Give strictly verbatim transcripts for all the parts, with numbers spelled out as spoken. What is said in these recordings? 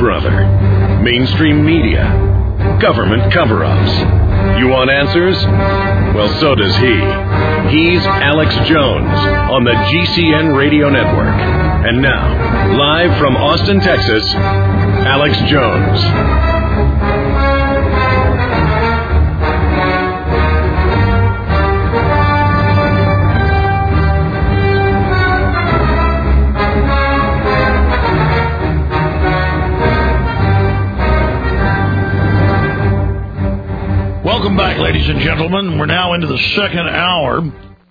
brother? Mainstream media? Government cover-ups? You want answers? Well, so does he. He's Alex Jones on the G C N Radio Network. And now, live from Austin, Texas, Alex Jones. Welcome back, ladies and gentlemen. We're now into the second hour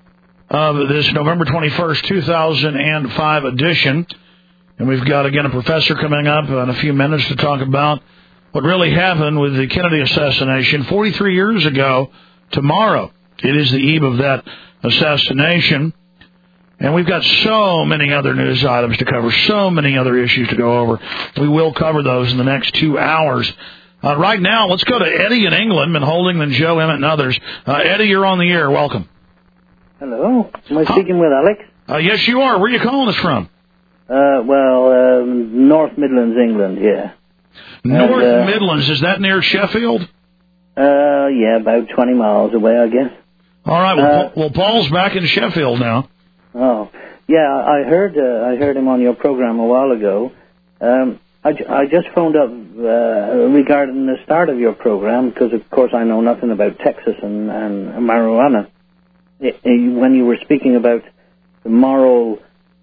of this November twenty-first, two thousand five edition. And we've got, again, a professor coming up in a few minutes to talk about what really happened with the Kennedy assassination forty-three years ago tomorrow. It is the eve of that assassination. And we've got so many other news items to cover, so many other issues to go over. We will cover those in the next two hours. Uh, right now, let's go to Eddie in England, been holding than Joe, Emmett, and others. Uh, Eddie, you're on the air. Welcome. Hello. Am I speaking with Alex? Uh, yes, you are. Where are you calling us from? Uh, well, um, North Midlands, England, yeah. North and, uh, Midlands, is that near Sheffield? Uh, yeah, about twenty miles away, I guess. All right. Well, uh, Paul, well Paul's back in Sheffield now. Oh, yeah. I heard. Uh, I heard him on your program a while ago. Um, I, I just phoned up uh, regarding the start of your program because, of course, I know nothing about Texas and, and marijuana. It, it, when you were speaking about the moral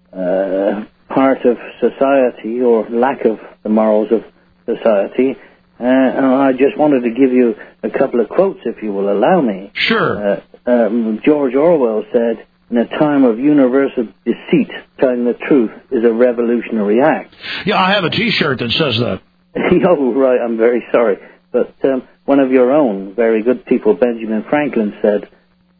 uh, part of society or lack of the morals of society, uh, and I just wanted to give you a couple of quotes, if you will allow me. Sure. Uh, um, George Orwell said, "In a time of universal deceit, telling the truth is a revolutionary act." Yeah, I have a T-shirt that says that. Oh, right, I'm very sorry. But um, one of your own very good people, Benjamin Franklin, said,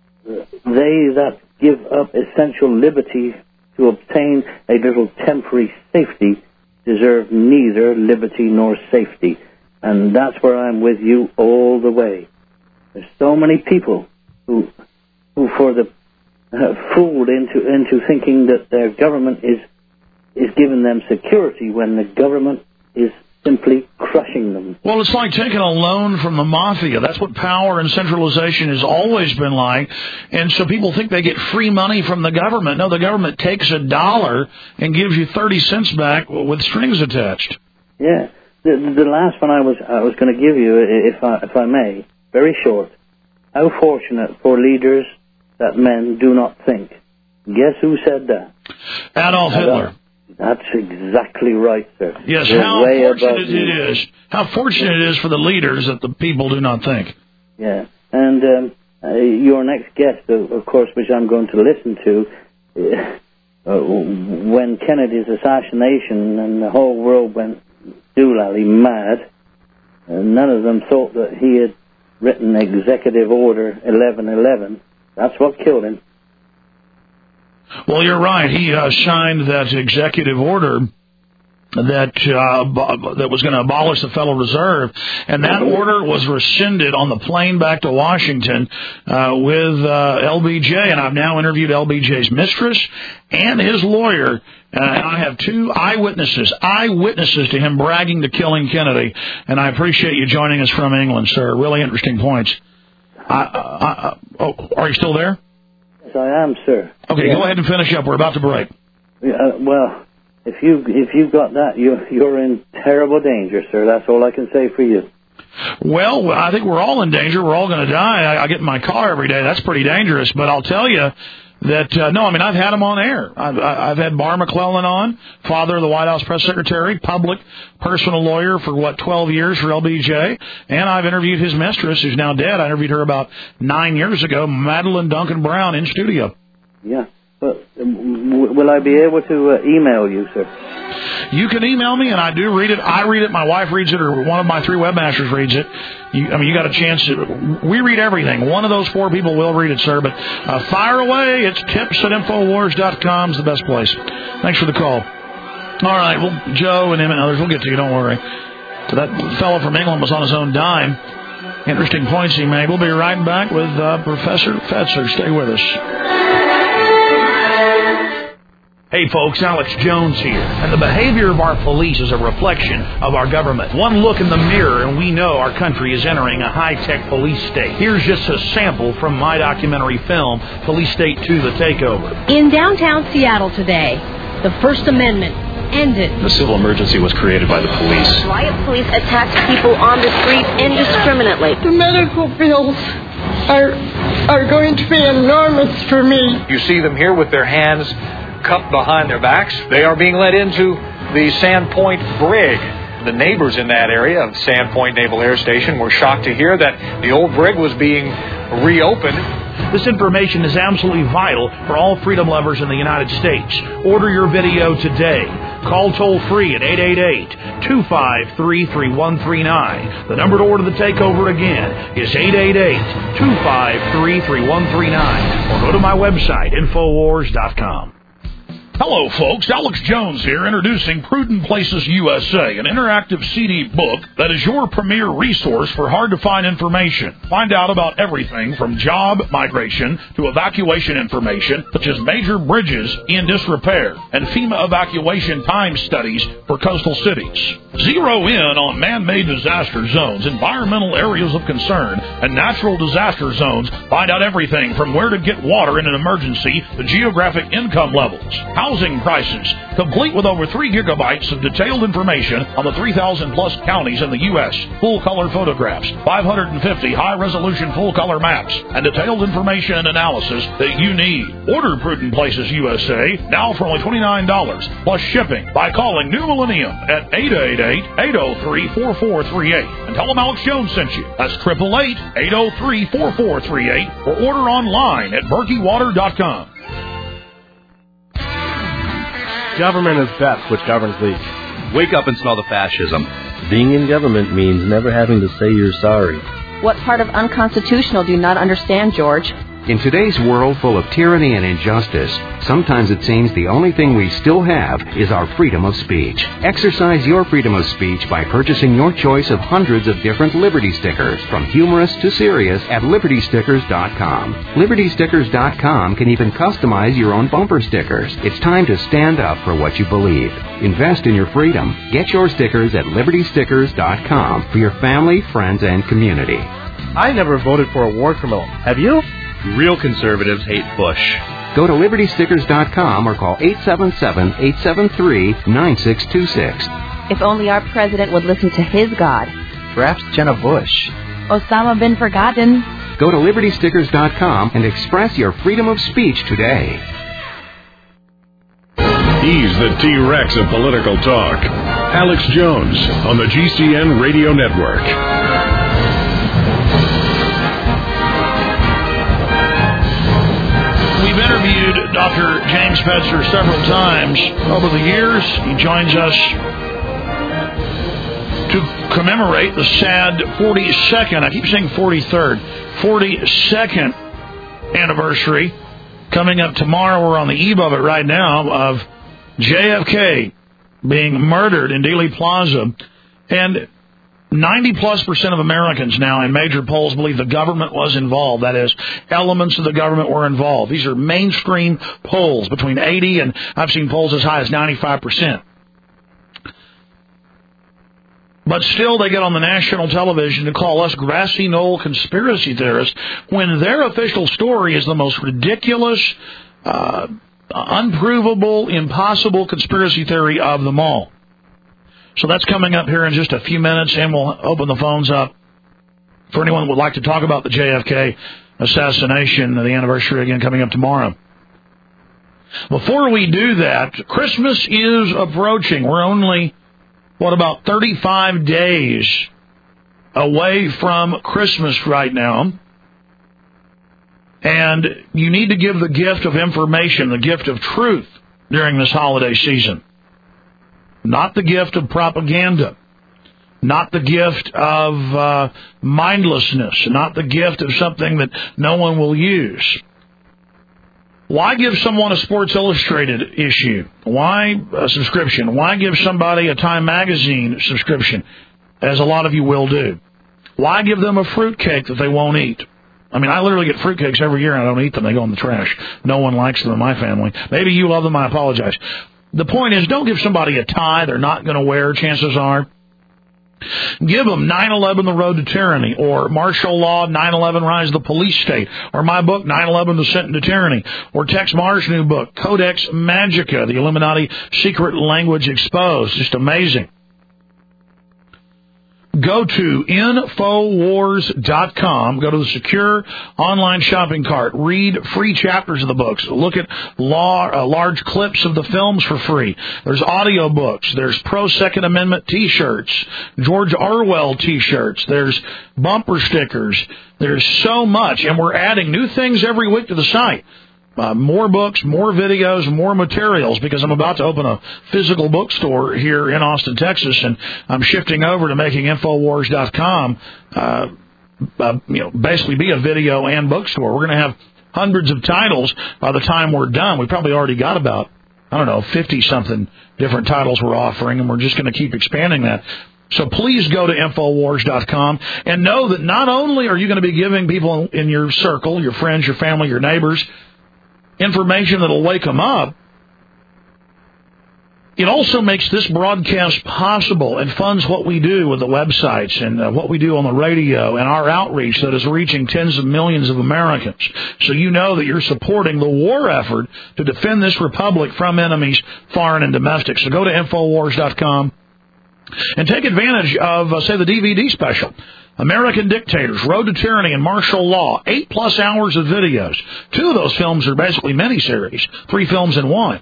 "They that give up essential liberty to obtain a little temporary safety deserve neither liberty nor safety." And that's where I'm with you all the way. There's so many people who, who for the Uh, fooled into into thinking that their government is is giving them security when the government is simply crushing them. Well, it's like taking a loan from the mafia. That's what power and centralization has always been like. And so people think they get free money from the government. No, the government takes a dollar and gives you thirty cents back with strings attached. Yeah. The, the last one I was I was going to give you, if I, if I may, very short. How fortunate for leaders that men do not think. Guess who said that? Adolf Hitler. That's exactly right, sir. Yes, They're how way fortunate above it is. How fortunate it is for the leaders that the people do not think. Yeah, and um, uh, your next guest, of, of course, which I'm going to listen to, uh, uh, when Kennedy's assassination and the whole world went doolally mad, uh, none of them thought that he had written Executive Order eleven eleven. That's what killed him. Well, you're right. He uh, signed that executive order that uh, that was going to abolish the Federal Reserve, and that order was rescinded on the plane back to Washington uh, with uh, L B J, and I've now interviewed L B J's mistress and his lawyer, uh, and I have two eyewitnesses, eyewitnesses to him bragging to killing Kennedy, and I appreciate you joining us from England, sir. Really interesting points. I, I, I, oh, are you still there? Yes, I am, sir. Okay, yeah. Go ahead and finish up. We're about to break. Uh, well, if you if you've got that, you're you're in terrible danger, sir. That's all I can say for you. Well, I think we're all in danger. We're all going to die. I, I get in my car every day. That's pretty dangerous. But I'll tell you that, uh, no, I mean, I've had him on air. I've, I've had Barr McClellan on, father of the White House press secretary, public personal lawyer for, what, twelve years for L B J. And I've interviewed his mistress, who's now dead. I interviewed her about nine years ago, Madeline Duncan Brown, in studio. Yeah. But um, will I be able to uh, email you, sir? You can email me, and I do read it. I read it. My wife reads it, or one of my three webmasters reads it. You, I mean, you got a chance to. We read everything. One of those four people will read it, sir. But uh, fire away. It's tips at infowars dot com is the best place. Thanks for the call. All right. Well, Joe and him and others, we'll get to you. Don't worry. So that fellow from England was on his own dime. Interesting points he made. We'll be right back with uh, Professor Fetzer. Stay with us. Hey folks, Alex Jones here, and the behavior of our police is a reflection of our government. One look in the mirror and we know our country is entering a high-tech police state. Here's just a sample from my documentary film, Police State two, The Takeover. In downtown Seattle today, the First Amendment ended. The civil emergency was created by the police. Riot police attacked people on the street indiscriminately. The medical bills are, are going to be enormous for me. You see them here with their hands cupped behind their backs. They are being led into the Sandpoint Brig. The neighbors in that area of Sandpoint Naval Air Station were shocked to hear that the old brig was being reopened. This information is absolutely vital for all freedom lovers in the United States. Order your video today. Call toll-free at eight eight eight, two five three, three one three nine. The number to order The Takeover again is eight eight eight, two five three, three one three nine. Or go to my website, infowars dot com. Hello, folks. Alex Jones here, introducing Prudent Places U S A, an interactive C D book that is your premier resource for hard-to-find information. Find out about everything from job migration to evacuation information, such as major bridges in disrepair and FEMA evacuation time studies for coastal cities. Zero in on man-made disaster zones, environmental areas of concern, and natural disaster zones. Find out everything from where to get water in an emergency to geographic income levels, housing prices, complete with over three gigabytes of detailed information on the three thousand plus counties in the U S, full-color photographs, five hundred fifty high-resolution full-color maps, and detailed information and analysis that you need. Order Prudent Places U S A now for only twenty-nine dollars plus shipping by calling New Millennium at eight eight eight, eight oh three, four four three eight and tell them Alex Jones sent you. That's eight eight eight, eight oh three, four four three eight or order online at berkey water dot com. Government is best, which governs least. Wake up and smell the fascism. Being in government means never having to say you're sorry. What part of unconstitutional do you not understand, George? In today's world full of tyranny and injustice, sometimes it seems the only thing we still have is our freedom of speech. Exercise your freedom of speech by purchasing your choice of hundreds of different Liberty stickers, from humorous to serious, at liberty stickers dot com. liberty stickers dot com can even customize your own bumper stickers. It's time to stand up for what you believe. Invest in your freedom. Get your stickers at liberty stickers dot com for your family, friends, and community. I never voted for a war criminal. Have you? Real conservatives hate Bush. Go to liberty stickers dot com or call eight seven seven, eight seven three, nine six two six. If only our president would listen to his God. Perhaps Jenna Bush. Osama bin Forgotten. Go to liberty stickers dot com and express your freedom of speech today. He's the T-Rex of political talk. Alex Jones on the G C N Radio Network. We've interviewed Doctor James Fetzer several times over the years. He joins us to commemorate the sad forty-second, I keep saying forty-third, forty-second anniversary coming up tomorrow. We're on the eve of it right now, of J F K being murdered in Dealey Plaza. And ninety plus percent of Americans now in major polls believe the government was involved. That is, elements of the government were involved. These are mainstream polls between eighty and I've seen polls as high as ninety-five percent. But still, they get on the national television to call us grassy knoll conspiracy theorists when their official story is the most ridiculous, uh, unprovable, impossible conspiracy theory of them all. So that's coming up here in just a few minutes, and we'll open the phones up for anyone that would like to talk about the J F K assassination, the anniversary again coming up tomorrow. Before we do that, Christmas is approaching. We're only, what, about thirty-five days away from Christmas right now. And you need to give the gift of information, the gift of truth during this holiday season. Not the gift of propaganda, not the gift of uh, mindlessness, not the gift of something that no one will use. Why give someone a Sports Illustrated issue? Why a subscription? Why give somebody a Time Magazine subscription, as a lot of you will do? Why give them a fruitcake that they won't eat? I mean, I literally get fruitcakes every year, and I don't eat them. They go in the trash. No one likes them in my family. Maybe you love them. I apologize. The point is, don't give somebody a tie they're not going to wear, chances are. Give them nine eleven, The Road to Tyranny, or Martial Law, nine eleven, Rise of the Police State, or my book, nine eleven, Descent into Tyranny, or Tex Maher's new book, Codex Magica, The Illuminati Secret Language Exposed. Just amazing. Go to Infowars dot com. Go to the secure online shopping cart. Read free chapters of the books. Look at law, uh, large clips of the films for free. There's audio books. There's pro-Second Amendment T-shirts. George Orwell T-shirts. There's bumper stickers. There's so much. And we're adding new things every week to the site. Uh, more books, more videos, more materials, because I'm about to open a physical bookstore here in Austin, Texas, and I'm shifting over to making Infowars dot com uh, uh, you know, basically be a video and bookstore. We're going to have hundreds of titles by the time we're done. We probably already got about, I don't know, fifty-something different titles we're offering, and we're just going to keep expanding that. So please go to Infowars dot com and know that not only are you going to be giving people in your circle, your friends, your family, your neighbors, information that'll wake them up, it also makes this broadcast possible and funds what we do with the websites and uh, what we do on the radio and our outreach that is reaching tens of millions of Americans. So you know that you're supporting the war effort to defend this republic from enemies, foreign and domestic. So go to Infowars dot com and take advantage of, uh, say, the D V D special. American Dictators, Road to Tyranny, and Martial Law. Eight-plus hours of videos. Two of those films are basically miniseries. Three films in one.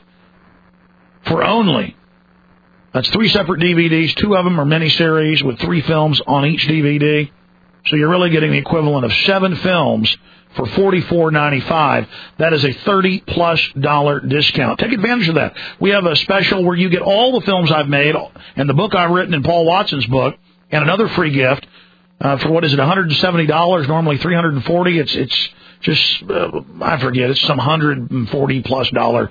For only. That's three separate D V Ds. Two of them are miniseries with three films on each D V D. So you're really getting the equivalent of seven films for forty-four ninety-five. That is a thirty-plus dollar discount. Take advantage of that. We have a special where you get all the films I've made and the book I've written in Paul Watson's book and another free gift. Uh, for what is it, one hundred seventy dollars, normally three hundred forty dollars. It's it's just, uh, I forget, it's some one hundred forty plus dollar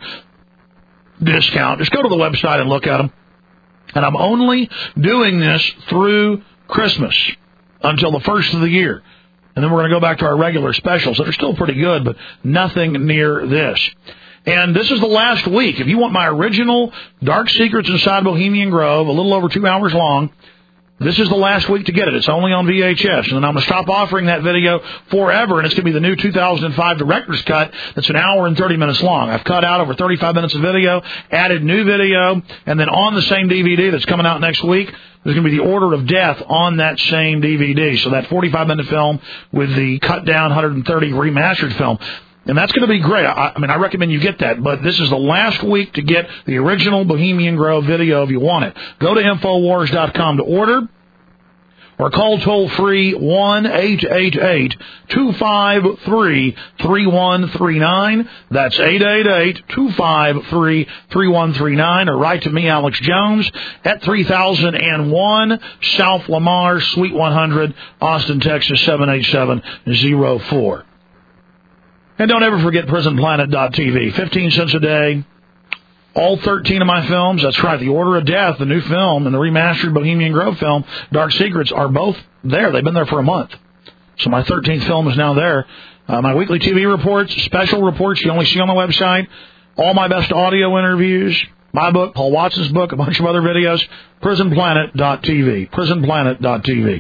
discount. Just go to the website and look at them. And I'm only doing this through Christmas until the first of the year. And then we're going to go back to our regular specials that are still pretty good, but nothing near this. And this is the last week. If you want my original Dark Secrets Inside Bohemian Grove, a little over two hours long, this is the last week to get it. It's only on V H S. And then I'm going to stop offering that video forever, and it's going to be the new two thousand five Director's Cut that's an hour and thirty minutes long. I've cut out over thirty-five minutes of video, added new video, and then on the same D V D that's coming out next week, there's going to be the Order of Death on that same D V D. So that forty-five minute film with the cut-down one hundred thirty remastered film. And that's going to be great. I, I mean, I recommend you get that. But this is the last week to get the original Bohemian Grove video if you want it. Go to Infowars dot com to order or call toll-free one eight eight eight, two five three, three one three nine. That's eight eight eight, two five three, three one three nine. Or write to me, Alex Jones, at three thousand one South Lamar, Suite one hundred, Austin, Texas, seven eight seven zero four. And don't ever forget prison planet dot t v. fifteen cents a day. All thirteen of my films, that's right, The Order of Death, the new film, and the remastered Bohemian Grove film, Dark Secrets, are both there. They've been there for a month. So my thirteenth film is now there. Uh, my weekly T V reports, special reports you only see on the website, all my best audio interviews, my book, Paul Watson's book, a bunch of other videos, prison planet dot t v. prison planet dot t v.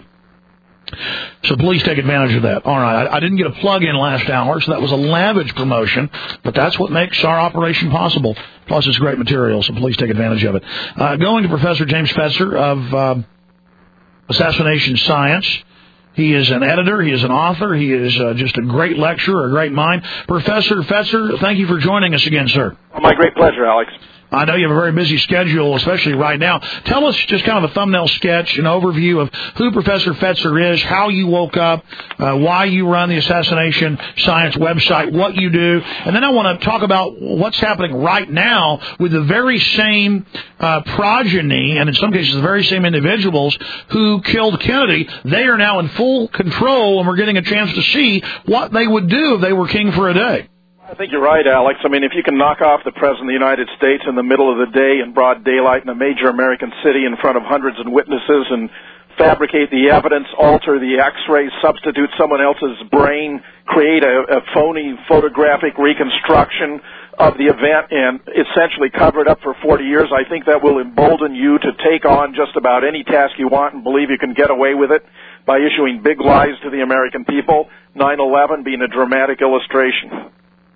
So please take advantage of that. All right, I, I didn't get a plug-in last hour, so that was a lavish promotion, but that's what makes our operation possible. Plus, it's great material, so please take advantage of it. Uh, going to Professor James Fetzer of uh, Assassination Science. He is an editor. He is an author. He is uh, just a great lecturer, a great mind. Professor Fetzer, thank you for joining us again, sir. My great pleasure, Alex. I know you have a very busy schedule, especially right now. Tell us just kind of a thumbnail sketch, an overview of who Professor Fetzer is, how you woke up, uh, why you run the Assassination Science website, what you do. And then I want to talk about what's happening right now with the very same uh, progeny, and in some cases the very same individuals who killed Kennedy. They are now in full control, and we're getting a chance to see what they would do if they were king for a day. I think you're right, Alex. I mean, if you can knock off the President of the United States in the middle of the day in broad daylight in a major American city in front of hundreds of witnesses and fabricate the evidence, alter the x-rays, substitute someone else's brain, create a, a phony photographic reconstruction of the event, and essentially cover it up for forty years. I think that will embolden you to take on just about any task you want and believe you can get away with it by issuing big lies to the American people, nine eleven being a dramatic illustration.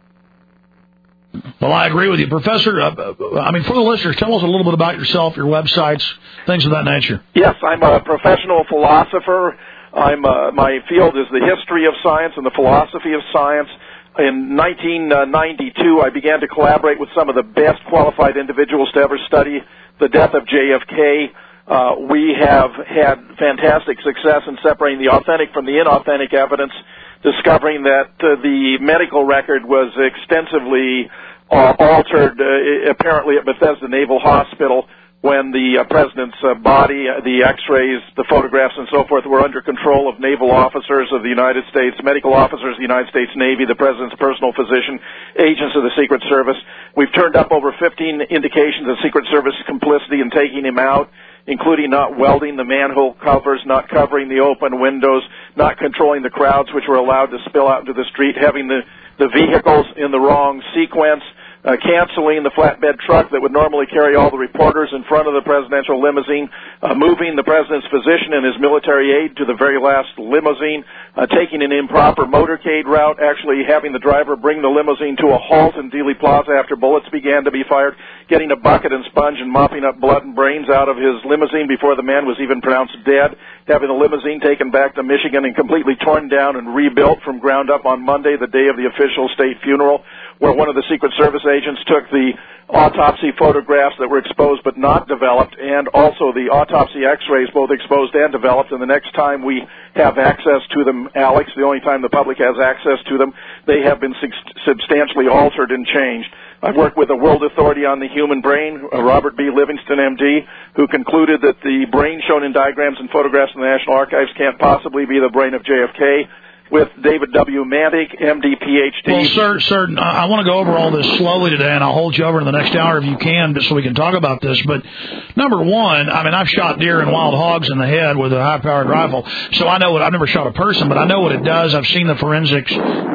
Well, I agree with you. Professor, uh, I mean, for the listeners, tell us a little bit about yourself, your websites, things of that nature. Yes, I'm a professional philosopher. I'm uh, my field is the history of science and the philosophy of science. In nineteen ninety-two, I began to collaborate with some of the best qualified individuals to ever study the death of J F K. Uh, we have had fantastic success in separating the authentic from the inauthentic evidence, discovering that uh, the medical record was extensively uh, altered, uh, apparently at Bethesda Naval Hospital, when the uh, president's uh, body, uh, the x-rays, the photographs, and so forth were under control of naval officers of the United States, medical officers of the United States Navy, the president's personal physician, agents of the Secret Service. We've turned up over fifteen indications of Secret Service complicity in taking him out, including not welding the manhole covers, not covering the open windows, not controlling the crowds which were allowed to spill out into the street, having the, the vehicles in the wrong sequence, uh, canceling the flatbed truck that would normally carry all the reporters in front of the presidential limousine, uh, moving the president's physician and his military aide to the very last limousine, uh, taking an improper motorcade route, actually having the driver bring the limousine to a halt in Dealey Plaza after bullets began to be fired, getting a bucket and sponge and mopping up blood and brains out of his limousine before the man was even pronounced dead, having the limousine taken back to Michigan and completely torn down and rebuilt from ground up on Monday, the day of the official state funeral, where one of the Secret Service agents took the autopsy photographs that were exposed but not developed, and also the autopsy x-rays, both exposed and developed, and the next time we have access to them, Alex, the only time the public has access to them, they have been substantially altered and changed. I've worked with a world authority on the human brain, Robert B. Livingston, M D, who concluded that the brain shown in diagrams and photographs in the National Archives can't possibly be the brain of J F K. With David W. Mantic, M D, P H D. Well, sir, sir, I want to go over all this slowly today, and I'll hold you over in the next hour if you can, just so we can talk about this. But number one, I mean, I've shot deer and wild hogs in the head with a high-powered rifle, so I know what. I've never shot a person, but I know what it does. I've seen the forensics,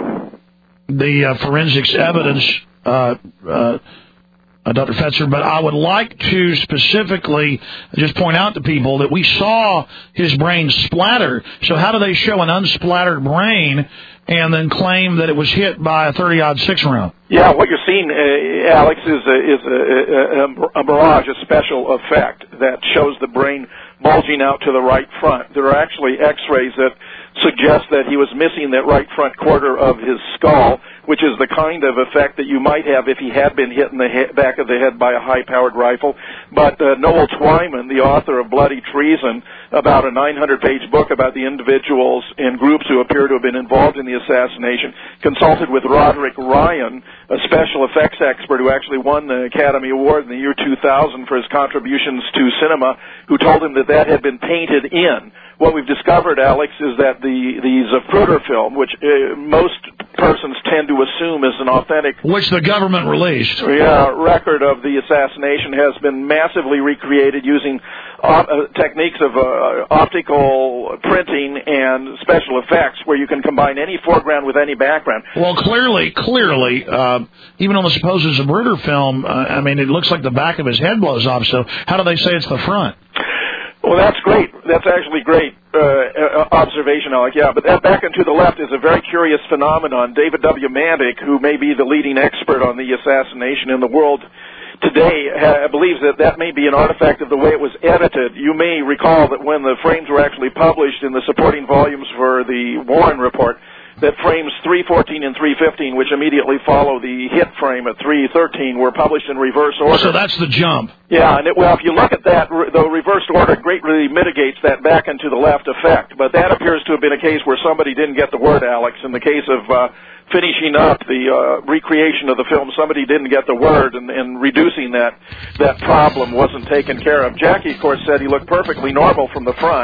the uh, forensics evidence. Uh, uh, Uh, Doctor Fetzer, but I would like to specifically just point out to people that we saw his brain splatter. So how do they show an unsplattered brain and then claim that it was hit by a thirty aught six round? Yeah, what you're seeing, uh, Alex, is a, is a, a, a mirage, a special effect that shows the brain bulging out to the right front. There are actually x-rays that suggest that he was missing that right front quarter of his skull, which is the kind of effect that you might have if he had been hit in the he- back of the head by a high-powered rifle. But uh, Noel Twyman, the author of Bloody Treason, about a nine hundred page book about the individuals and groups who appear to have been involved in the assassination, consulted with Roderick Ryan, a special effects expert who actually won the Academy Award in the year two thousand for his contributions to cinema, who told him that that had been painted in. What we've discovered, Alex, is that the, the Zapruder film, which uh, most persons tend to assume is an authentic... Which the government released. Yeah, record of the assassination has been massively recreated using uh, techniques of uh, optical printing and special effects where you can combine any foreground with any background. Well, clearly, clearly, uh, even on the supposed Zapruder film, uh, I mean, it looks like the back of his head blows off, so how do they say it's the front? Well, that's great. That's actually great uh, observation, Alec. Yeah, but that back and to the left is a very curious phenomenon. David W. Mantic, who may be the leading expert on the assassination in the world today, ha- believes that that may be an artifact of the way it was edited. You may recall that when the frames were actually published in the supporting volumes for the Warren Report, that frames three fourteen and three fifteen, which immediately follow the hit frame at three thirteen, were published in reverse order. So that's the jump. Yeah, and it, well, if you look at that, the reversed order greatly mitigates that back and to the left effect. But that appears to have been a case where somebody didn't get the word, Alex. In the case of uh, finishing up the uh, recreation of the film, somebody didn't get the word, and, and reducing that that problem wasn't taken care of. Jackie, of course, said he looked perfectly normal from the front.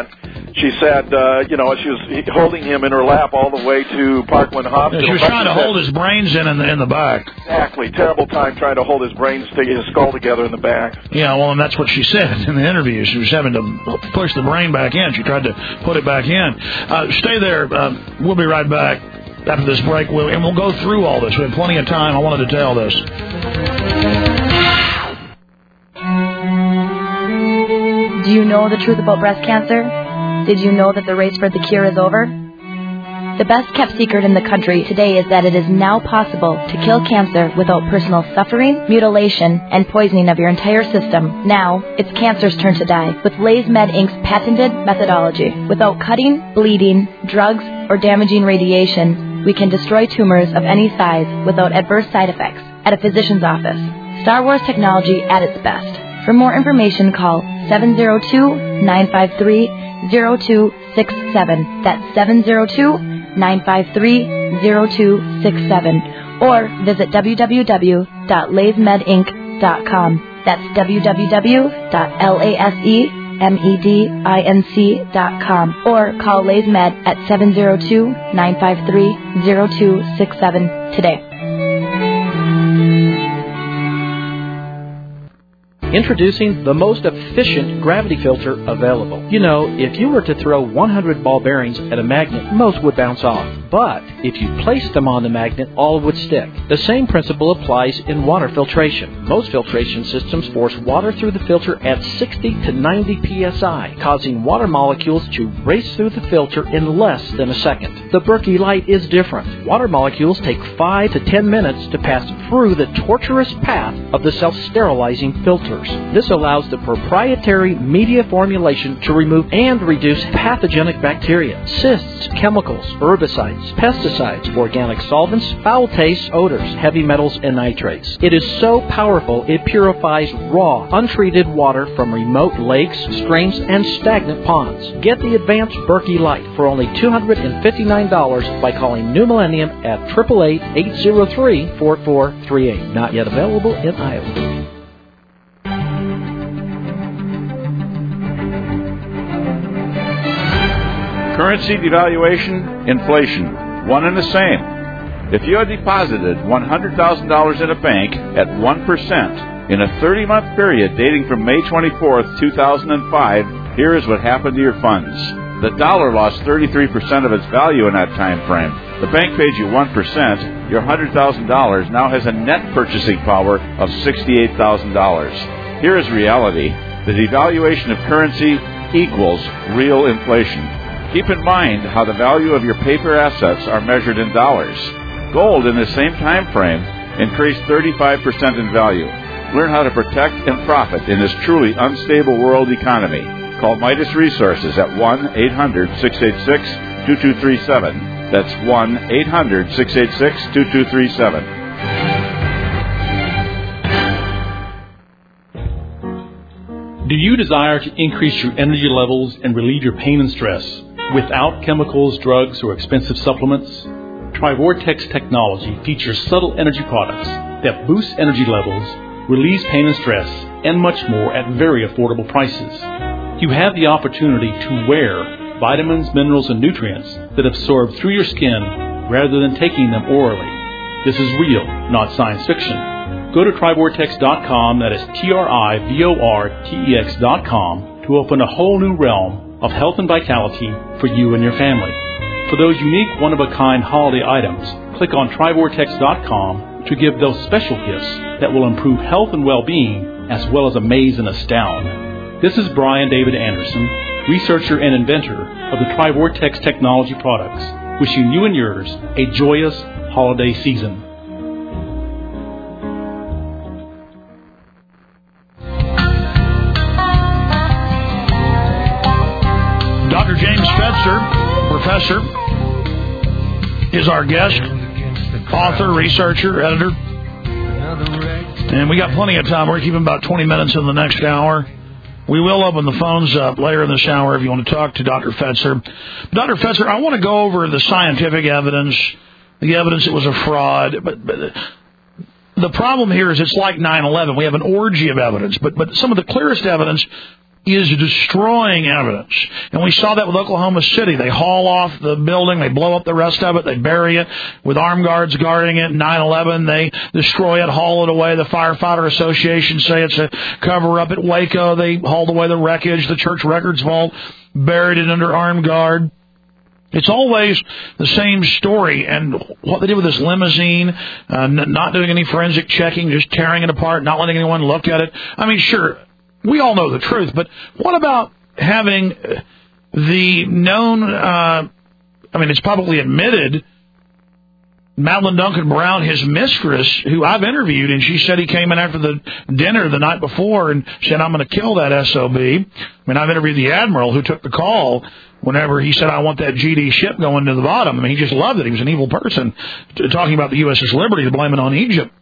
she said, uh, you know, she was holding him in her lap all the way to Parkland Hospital. Yeah, she was trying to hold his brains in in the, in the back. Exactly. Terrible time trying to hold his brains, to his skull together in the back. Yeah, well, and that's what she said in the interview. She was having to push the brain back in. She tried to put it back in. Uh, stay there. Uh, we'll be right back after this break, we'll, and we'll go through all this. We have plenty of time. I wanted to tell this. Do you know the truth about breast cancer? Did you know that the race for the cure is over? The best kept secret in the country today is that it is now possible to kill cancer without personal suffering, mutilation, and poisoning of your entire system. Now, it's cancer's turn to die with LaysMed Incorporated's patented methodology. Without cutting, bleeding, drugs, or damaging radiation, we can destroy tumors of any size without adverse side effects at a physician's office. Star Wars technology at its best. For more information, call seven zero two, nine five three, zero two six seven. That's seven zero two, nine five three, zero two six seven. Or visit w w w dot laysmed inc dot com. That's w w w dot lasemedinc dot com. Or call LaysMed at seven zero two, nine five three, zero two six seven today. Introducing the most efficient gravity filter available. You know, if you were to throw one hundred ball bearings at a magnet, most would bounce off. But if you placed them on the magnet, all would stick. The same principle applies in water filtration. Most filtration systems force water through the filter at sixty to ninety P S I, causing water molecules to race through the filter in less than a second. The Berkey Light is different. Water molecules take five to ten minutes to pass through the tortuous path of the self-sterilizing filters. This allows the proprietary media formulation to remove and reduce pathogenic bacteria, cysts, chemicals, herbicides, pesticides, organic solvents, foul tastes, odors, heavy metals, and nitrates. It is so powerful it purifies raw, untreated water from remote lakes, streams, and stagnant ponds. Get the advanced Berkey Light for only two hundred fifty-nine dollars by calling New Millennium at eight eight eight, eight zero three, four four three eight. Not yet available in Iowa. Currency devaluation, inflation, one and the same. If you had deposited one hundred thousand dollars in a bank at one percent in a thirty-month period dating from May twenty-fourth, two thousand five, here is what happened to your funds. The dollar lost thirty-three percent of its value in that time frame. The bank paid you one percent. Your one hundred thousand dollars now has a net purchasing power of sixty-eight thousand dollars. Here is reality. The devaluation of currency equals real inflation. Keep in mind how the value of your paper assets are measured in dollars. Gold in the same time frame increased thirty-five percent in value. Learn how to protect and profit in this truly unstable world economy. Call Midas Resources at one eight hundred, six eight six, two two three seven. That's one eight hundred, six eight six, two two three seven. Do you desire to increase your energy levels and relieve your pain and stress without chemicals, drugs, or expensive supplements? TriVortex technology features subtle energy products that boost energy levels, relieves pain and stress, and much more at very affordable prices. You have the opportunity to wear vitamins, minerals, and nutrients that absorb through your skin rather than taking them orally. This is real, not science fiction. Go to tri vortex dot com, that is T R I V O R T E X dot com, to open a whole new realm of health and vitality for you and your family. For those unique, one-of-a-kind holiday items, click on tri vortex dot com to give those special gifts that will improve health and well-being as well as amaze and astound. This is Brian David Anderson, researcher and inventor of the TriVortex technology products, wishing you and yours a joyous holiday season. Doctor James Fetzer, professor, is our guest, author, researcher, editor. And we got plenty of time. We're keeping about twenty minutes in the next hour. We will open the phones up later in this hour if you want to talk to Doctor Fetzer. Doctor Fetzer, I want to go over the scientific evidence, the evidence it was a fraud. But, but the problem here is it's like nine eleven. We have an orgy of evidence. But, but some of the clearest evidence is destroying evidence. And we saw that with Oklahoma City. They haul off the building, they blow up the rest of it, they bury it with armed guards guarding it. nine eleven, they destroy it, haul it away. The Firefighter Association say it's a cover-up. At Waco, they hauled away the wreckage. The church records vault, buried it under armed guard. It's always the same story, and what they did with this limousine, uh, n- not doing any forensic checking, just tearing it apart, not letting anyone look at it. I mean, sure, we all know the truth, but what about having the known, uh, I mean, it's publicly admitted, Madeline Duncan Brown, his mistress, who I've interviewed, and she said he came in after the dinner the night before and said, I'm going to kill that S O B. I mean, I've interviewed the admiral who took the call whenever he said, I want that G D ship going to the bottom. I mean, he just loved it. He was an evil person, talking about the U S S Liberty, to blame it on Egypt.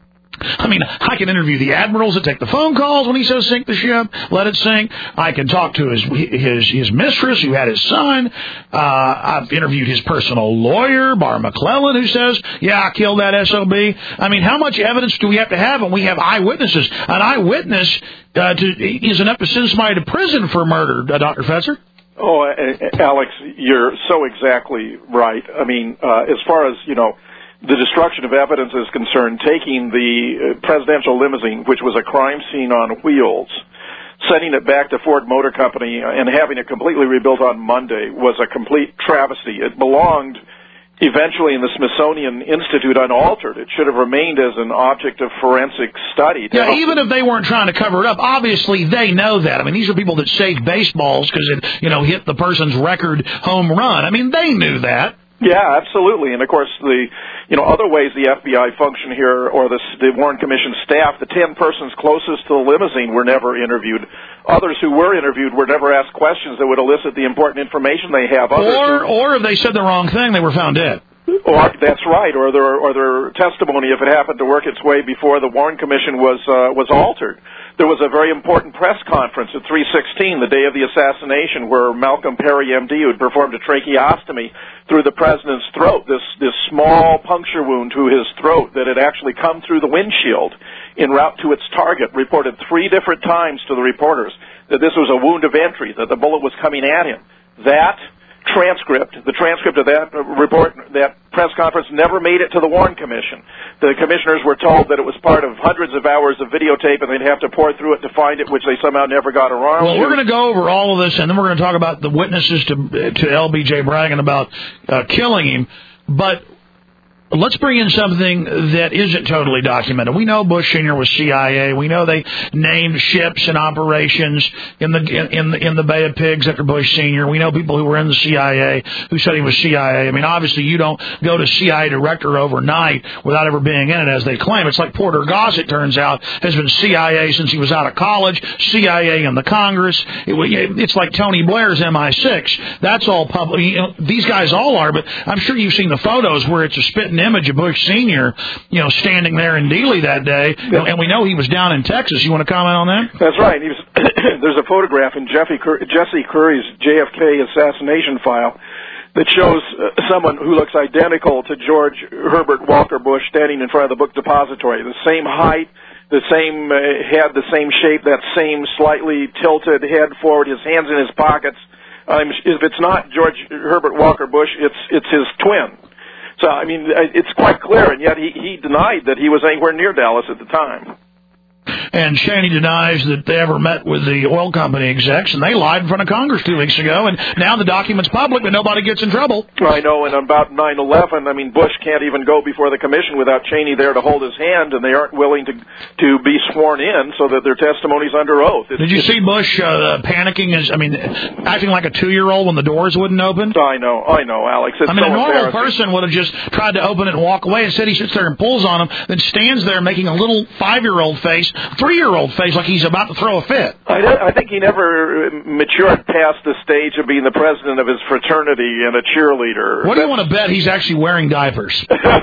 I mean, I can interview the admirals that take the phone calls when he says sink the ship, let it sink. I can talk to his his his mistress who had his son. Uh, I've interviewed his personal lawyer, Bar McClellan, who says, yeah, I killed that S O B. I mean, how much evidence do we have to have when we have eyewitnesses? An eyewitness uh, to, is enough to send somebody to prison for murder, uh, Doctor Fetzer? Oh, Alex, you're so exactly right. I mean, uh, as far as, you know, the destruction of evidence is concerned, taking the presidential limousine, which was a crime scene on wheels, sending it back to Ford Motor Company and having it completely rebuilt on Monday was a complete travesty. It belonged eventually in the Smithsonian Institute unaltered. It should have remained as an object of forensic study. Yeah, even if they weren't trying to cover it up, obviously they know that. I mean, these are people that saved baseballs because it, you know, hit the person's record home run. I mean, they knew that. Yeah, absolutely. And, of course, the you know other ways the F B I function here, or the, the Warren Commission staff, the ten persons closest to the limousine were never interviewed. Others who were interviewed were never asked questions that would elicit the important information they have. Others or, who, or if they said the wrong thing, they were found dead. Or, that's right, or their or their testimony, if it happened to work its way before the Warren Commission was uh, was altered. There was a very important press conference at three sixteen, the day of the assassination, where Malcolm Perry, M D, who had performed a tracheostomy through the president's throat, this this small puncture wound to his throat that had actually come through the windshield en route to its target, reported three different times to the reporters that this was a wound of entry, that the bullet was coming at him. That transcript, the transcript of that report, that press conference, never made it to the Warren Commission. The commissioners were told that it was part of hundreds of hours of videotape and they'd have to pour through it to find it, which they somehow never got around well, to. Well, we're going to go over all of this, and then we're going to talk about the witnesses to to L B J bragging about uh, killing him. But let's bring in something that isn't totally documented. We know Bush Senior was C I A. We know they named ships and operations in the in the in the Bay of Pigs after Bush Senior. We know people who were in the C I A who said he was C I A. I mean, obviously, you don't go to C I A director overnight without ever being in it, as they claim. It's like Porter Goss, it turns out, has been C I A since he was out of college, C I A in the Congress. It, it's like Tony Blair's M I six. That's all public. You know, these guys all are, but I'm sure you've seen the photos where it's a spitting image of Bush Senior, you know, standing there in Dealey that day, yeah. and we know he was down in Texas. You want to comment on that? That's right. He was, there's a photograph in Jeffy Cur- Jesse Curry's J F K assassination file that shows uh, someone who looks identical to George Herbert Walker Bush standing in front of the book depository. The same height, the same uh, head, the same shape, that same slightly tilted head forward, his hands in his pockets. Um, if it's not George Herbert Walker Bush, it's it's his twin. So, I mean, it's quite clear, and yet he, he denied that he was anywhere near Dallas at the time. And Cheney denies that they ever met with the oil company execs, and they lied in front of Congress two weeks ago, and now the document's public, but nobody gets in trouble. I know, and about nine eleven, I mean, Bush can't even go before the commission without Cheney there to hold his hand, and they aren't willing to to be sworn in so that their testimony's under oath. It's, Did you see Bush uh, panicking, as I mean, acting like a two-year-old when the doors wouldn't open? I know, I know, Alex. It's I mean, so a normal person would have just tried to open it and walk away. Instead, he sits there and pulls on him, then stands there making a little five-year-old face, three-year-old face, like he's about to throw a fit. I, I think he never matured past the stage of being the president of his fraternity and a cheerleader. What do you want to bet he's actually wearing diapers?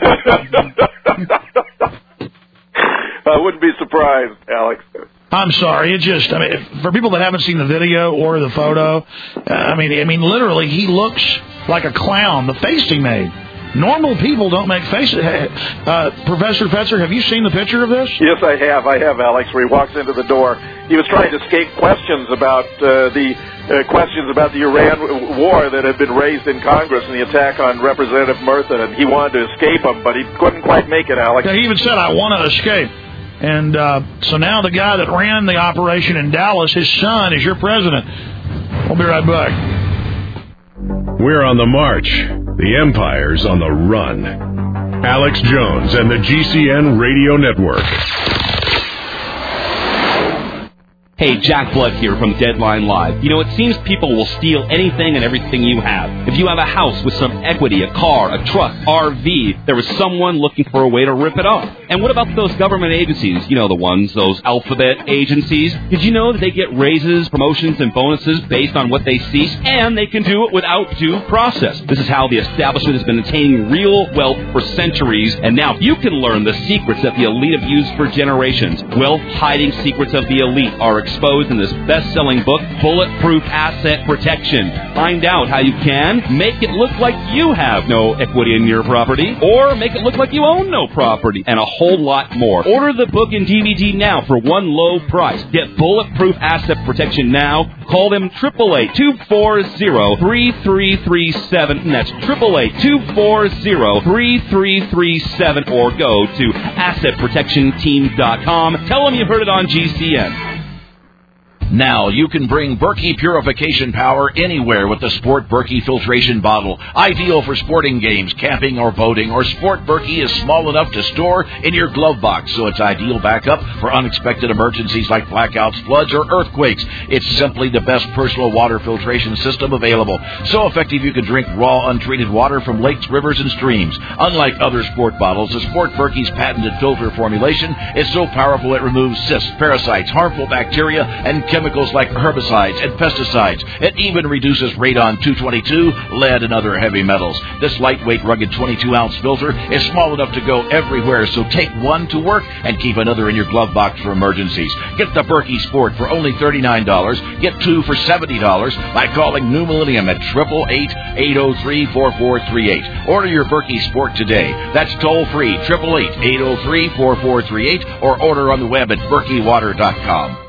I wouldn't be surprised, Alex. I'm sorry. It just, I mean, if, for people that haven't seen the video or the photo, uh, I mean, I mean, literally, he looks like a clown. The face he made. Normal people don't make faces. Uh, Professor Fetzer, have you seen the picture of this? Yes, I have. I have, Alex, where he walks into the door. He was trying to escape questions about uh, the uh, questions about the Iran war that had been raised in Congress and the attack on Representative Murtha, and he wanted to escape them, but he couldn't quite make it, Alex. Yeah, he even said, I want to escape. And uh, so now the guy that ran the operation in Dallas, his son, is your president. We'll be right back. We're on the march. The Empire's on the run. Alex Jones and the G C N Radio Network. Hey, Jack Blood here from Deadline Live. You know, it seems people will steal anything and everything you have. If you have a house with some equity, a car, a truck, R V, there is someone looking for a way to rip it off. And what about those government agencies? You know the ones, those alphabet agencies. Did you know that they get raises, promotions, and bonuses based on what they see? And they can do it without due process. This is how the establishment has been attaining real wealth for centuries. And now you can learn the secrets that the elite have used for generations. Wealth-hiding secrets of the elite are exposed in this best-selling book, Bulletproof Asset Protection. Find out how you can make it look like you have no equity in your property, or make it look like you own no property, and a whole lot more. Order the book and D V D now for one low price. Get Bulletproof Asset Protection now. Call them eight eight eight, two four zero, three three three seven. And that's eight eight eight, two four zero, three three three seven. Or go to asset protection team dot com. Tell them you heard it on G C N. Now you can bring Berkey purification power anywhere with the Sport Berkey filtration bottle. Ideal for sporting games, camping, or boating. Or Sport Berkey is small enough to store in your glove box, so it's ideal backup for unexpected emergencies like blackouts, floods, or earthquakes. It's simply the best personal water filtration system available. So effective you can drink raw, untreated water from lakes, rivers, and streams. Unlike other sport bottles, the Sport Berkey's patented filter formulation is so powerful it removes cysts, parasites, harmful bacteria, and chemicals. Chemicals like herbicides and pesticides. It even reduces radon two twenty-two, lead, and other heavy metals. This lightweight, rugged twenty-two ounce filter is small enough to go everywhere, so take one to work and keep another in your glove box for emergencies. Get the Berkey Sport for only thirty-nine dollars. Get two for seventy dollars by calling New Millennium at eight eight eight, eight oh three, four four three eight. Order your Berkey Sport today. That's toll-free, eight eight eight, eight oh three, four four three eight, or order on the web at berkey water dot com.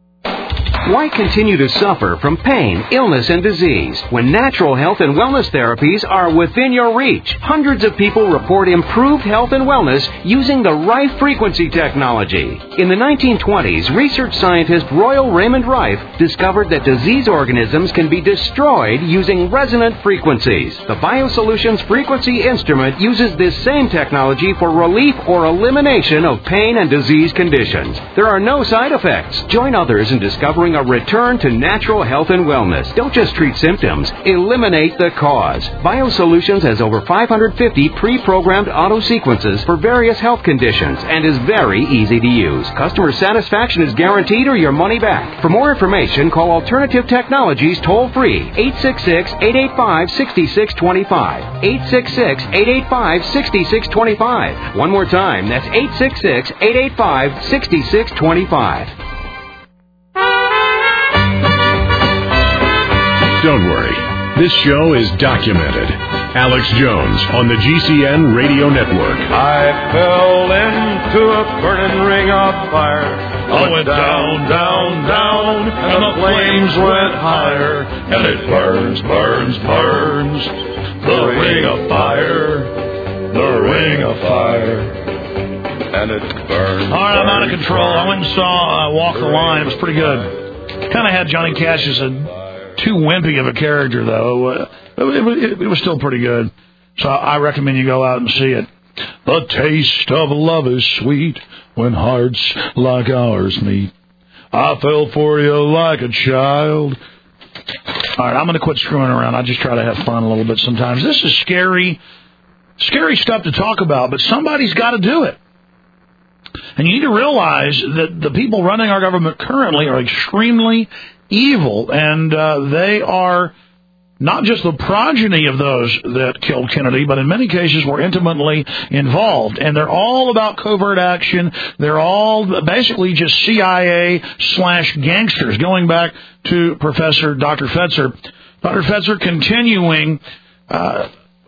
Why continue to suffer from pain, illness, and disease when natural health and wellness therapies are within your reach? Hundreds of people report improved health and wellness using the Rife frequency technology. In the nineteen twenties, research scientist Royal Raymond Rife discovered that disease organisms can be destroyed using resonant frequencies. The BioSolutions frequency instrument uses this same technology for relief or elimination of pain and disease conditions. There are no side effects. Join others in discovering a return to natural health and wellness. Don't just treat symptoms, eliminate the cause. BioSolutions has over five hundred fifty pre-programmed auto sequences for various health conditions and is very easy to use. Customer satisfaction is guaranteed or your money back. For more information, call Alternative Technologies toll-free, eight six six, eight eight five, six six two five, eight six six, eight eight five, six six two five. One more time, that's eight six six, eight eight five, six six two five. Don't worry. This show is documented. Alex Jones on the G C N Radio Network. I fell into a burning ring of fire. I went down, down, down, and the flames went higher. And it burns, burns, burns. The ring of fire. The ring of fire. And it burns. All right, I'm out of burns, control. burns. I went and saw uh, Walk the Line. It was pretty good. Kind of had Johnny Cash as a too wimpy of a character, though. Uh, it, it, it was still pretty good. So I recommend you go out and see it. The taste of love is sweet when hearts like ours meet. I fell for you like a child. All right, I'm going to quit screwing around. I just try to have fun a little bit sometimes. This is scary, scary stuff to talk about, but somebody's got to do it. And you need to realize that the people running our government currently are extremely evil, and uh, they are not just the progeny of those that killed Kennedy, but in many cases were intimately involved. And they're all about covert action. They're all basically just C I A slash gangsters, going back to Professor Doctor Fetzer. Doctor Fetzer continuing uh, uh,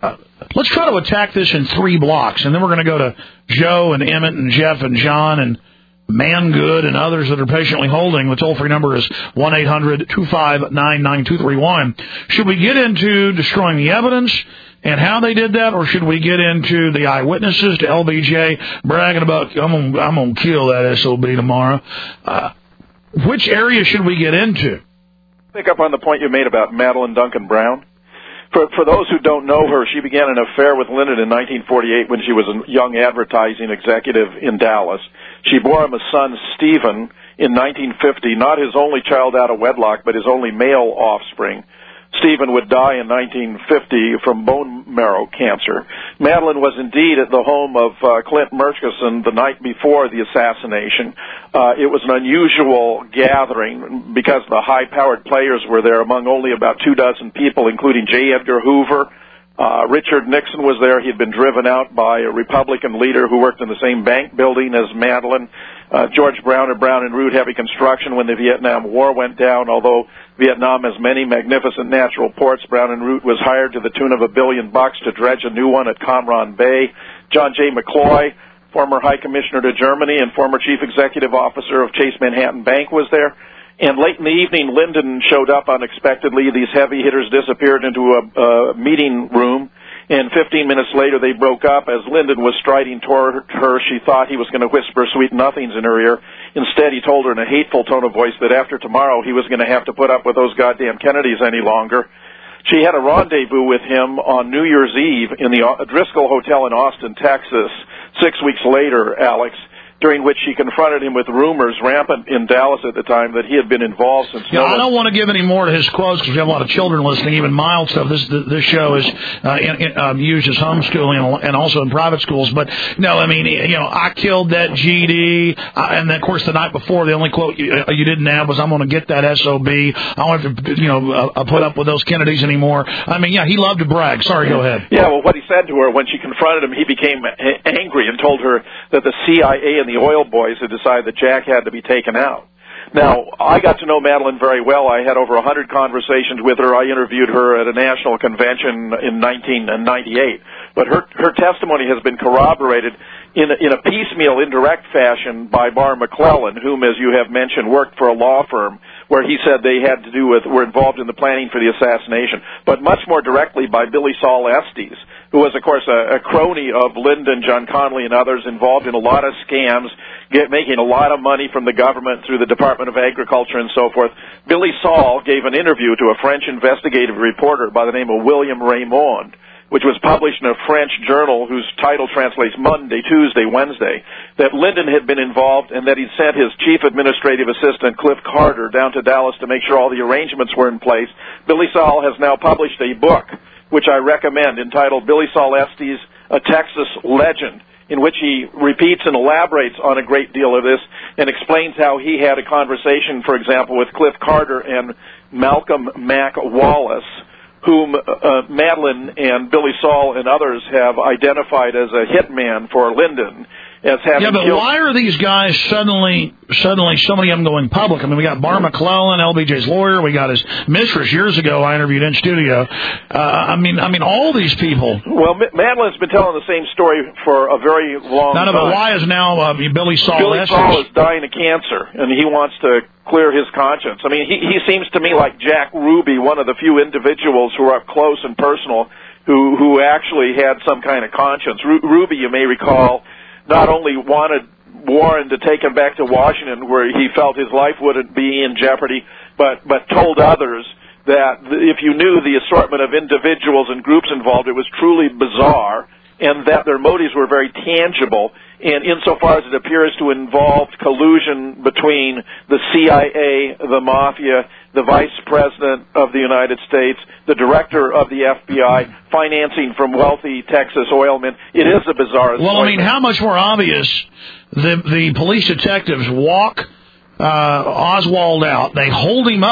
let's try to attack this in three blocks, and then we're going to go to Joe and Emmett and Jeff and John and Mangood and others that are patiently holding. The toll-free number is one eight hundred two five nine nine two three one. Should we get into destroying the evidence and how they did that, or should we get into the eyewitnesses to L B J bragging about, I'm going I'm gonna kill that S O B tomorrow? Uh, which area should we get into? Pick up on the point you made about Madeline Duncan Brown. For, for those who don't know her, she began an affair with Lyndon in nineteen forty-eight when she was a young advertising executive in Dallas. She bore him a son, Stephen, in nineteen fifty, not his only child out of wedlock, but his only male offspring. Stephen would die in nineteen fifty from bone marrow cancer. Madeline was indeed at the home of uh, Clint Murchison the night before the assassination. Uh, it was an unusual gathering because the high-powered players were there, among only about two dozen people, including J. Edgar Hoover. Uh, Richard Nixon was there. He had been driven out by a Republican leader who worked in the same bank building as Madeline. Uh, George Brown of Brown and Root Heavy Construction when the Vietnam War went down. Although Vietnam has many magnificent natural ports, Brown and Root was hired to the tune of a billion bucks to dredge a new one at Cam Ranh Bay. John J. McCloy, former High Commissioner to Germany and former Chief Executive Officer of Chase Manhattan Bank, was there. And late in the evening, Lyndon showed up unexpectedly. These heavy hitters disappeared into a, a meeting room. And fifteen minutes later, they broke up. As Lyndon was striding toward her, she thought he was going to whisper sweet nothings in her ear. Instead, he told her in a hateful tone of voice that after tomorrow, he was going to have to put up with those goddamn Kennedys any longer. She had a rendezvous with him on New Year's Eve in the Driscoll Hotel in Austin, Texas, six weeks later, Alex, during which she confronted him with rumors rampant in Dallas at the time that he had been involved since... Yeah, no I don't want to give any more to his quotes because we have a lot of children listening, even mild stuff. This this show is uh, in, in, um, used as homeschooling and also in private schools. But, no, I mean, you know, I killed that G D, uh, and, then, of course, the night before, the only quote you, uh, you didn't have was, I'm going to get that S O B. I don't have to, you know, uh, put up with those Kennedys anymore. I mean, yeah, he loved to brag. Sorry, go ahead. Yeah, well, what he said to her when she confronted him, he became angry and told her that the C I A and the oil boys had decided that Jack had to be taken out. Now, I got to know Madeline very well. I had over one hundred conversations with her. I interviewed her at a national convention in nineteen ninety-eight. But her her testimony has been corroborated in a, in a piecemeal, indirect fashion by Barr McClellan, whom, as you have mentioned, worked for a law firm where he said they had to do with, were involved in the planning for the assassination, but much more directly by Billy Saul Estes, who was, of course, a, a crony of Lyndon, John Connolly, and others, involved in a lot of scams, get, making a lot of money from the government through the Department of Agriculture and so forth. Billy Saul gave an interview to a French investigative reporter by the name of William Raymond, which was published in a French journal whose title translates Monday, Tuesday, Wednesday, that Lyndon had been involved and that he'd sent his chief administrative assistant, Cliff Carter, down to Dallas to make sure all the arrangements were in place. Billy Saul has now published a book, which I recommend, entitled Billy Saul Estes, A Texas Legend, in which he repeats and elaborates on a great deal of this and explains how he had a conversation, for example, with Cliff Carter and Malcolm Mac Wallace, whom uh, Madeline and Billy Saul and others have identified as a hitman for Lyndon. As having yeah, but killed... why are these guys suddenly, suddenly, so many of them going public? I mean, we got Barr McClellan, L B J's lawyer. We got his mistress years ago. I interviewed in studio. Uh, I mean, I mean, all these people. Well, M- Madeline's been telling the same story for a very long no, no, time. But why is now uh, Billy Saul? Billy Estes? Saul is dying of cancer, and he wants to clear his conscience. I mean, he, he seems to me like Jack Ruby, one of the few individuals who are up close and personal, who who actually had some kind of conscience. Ru- Ruby, you may recall, not only wanted Warren to take him back to Washington where he felt his life wouldn't be in jeopardy, but, but told others that if you knew the assortment of individuals and groups involved, it was truly bizarre, and that their motives were very tangible, and insofar as it appears to involve collusion between the C I A, the Mafia, the Vice President of the United States, the Director of the F B I, financing from wealthy Texas oilmen. It is a bizarre Well, I mean, how much more obvious the, the police detectives walk uh, Oswald out, they hold him up,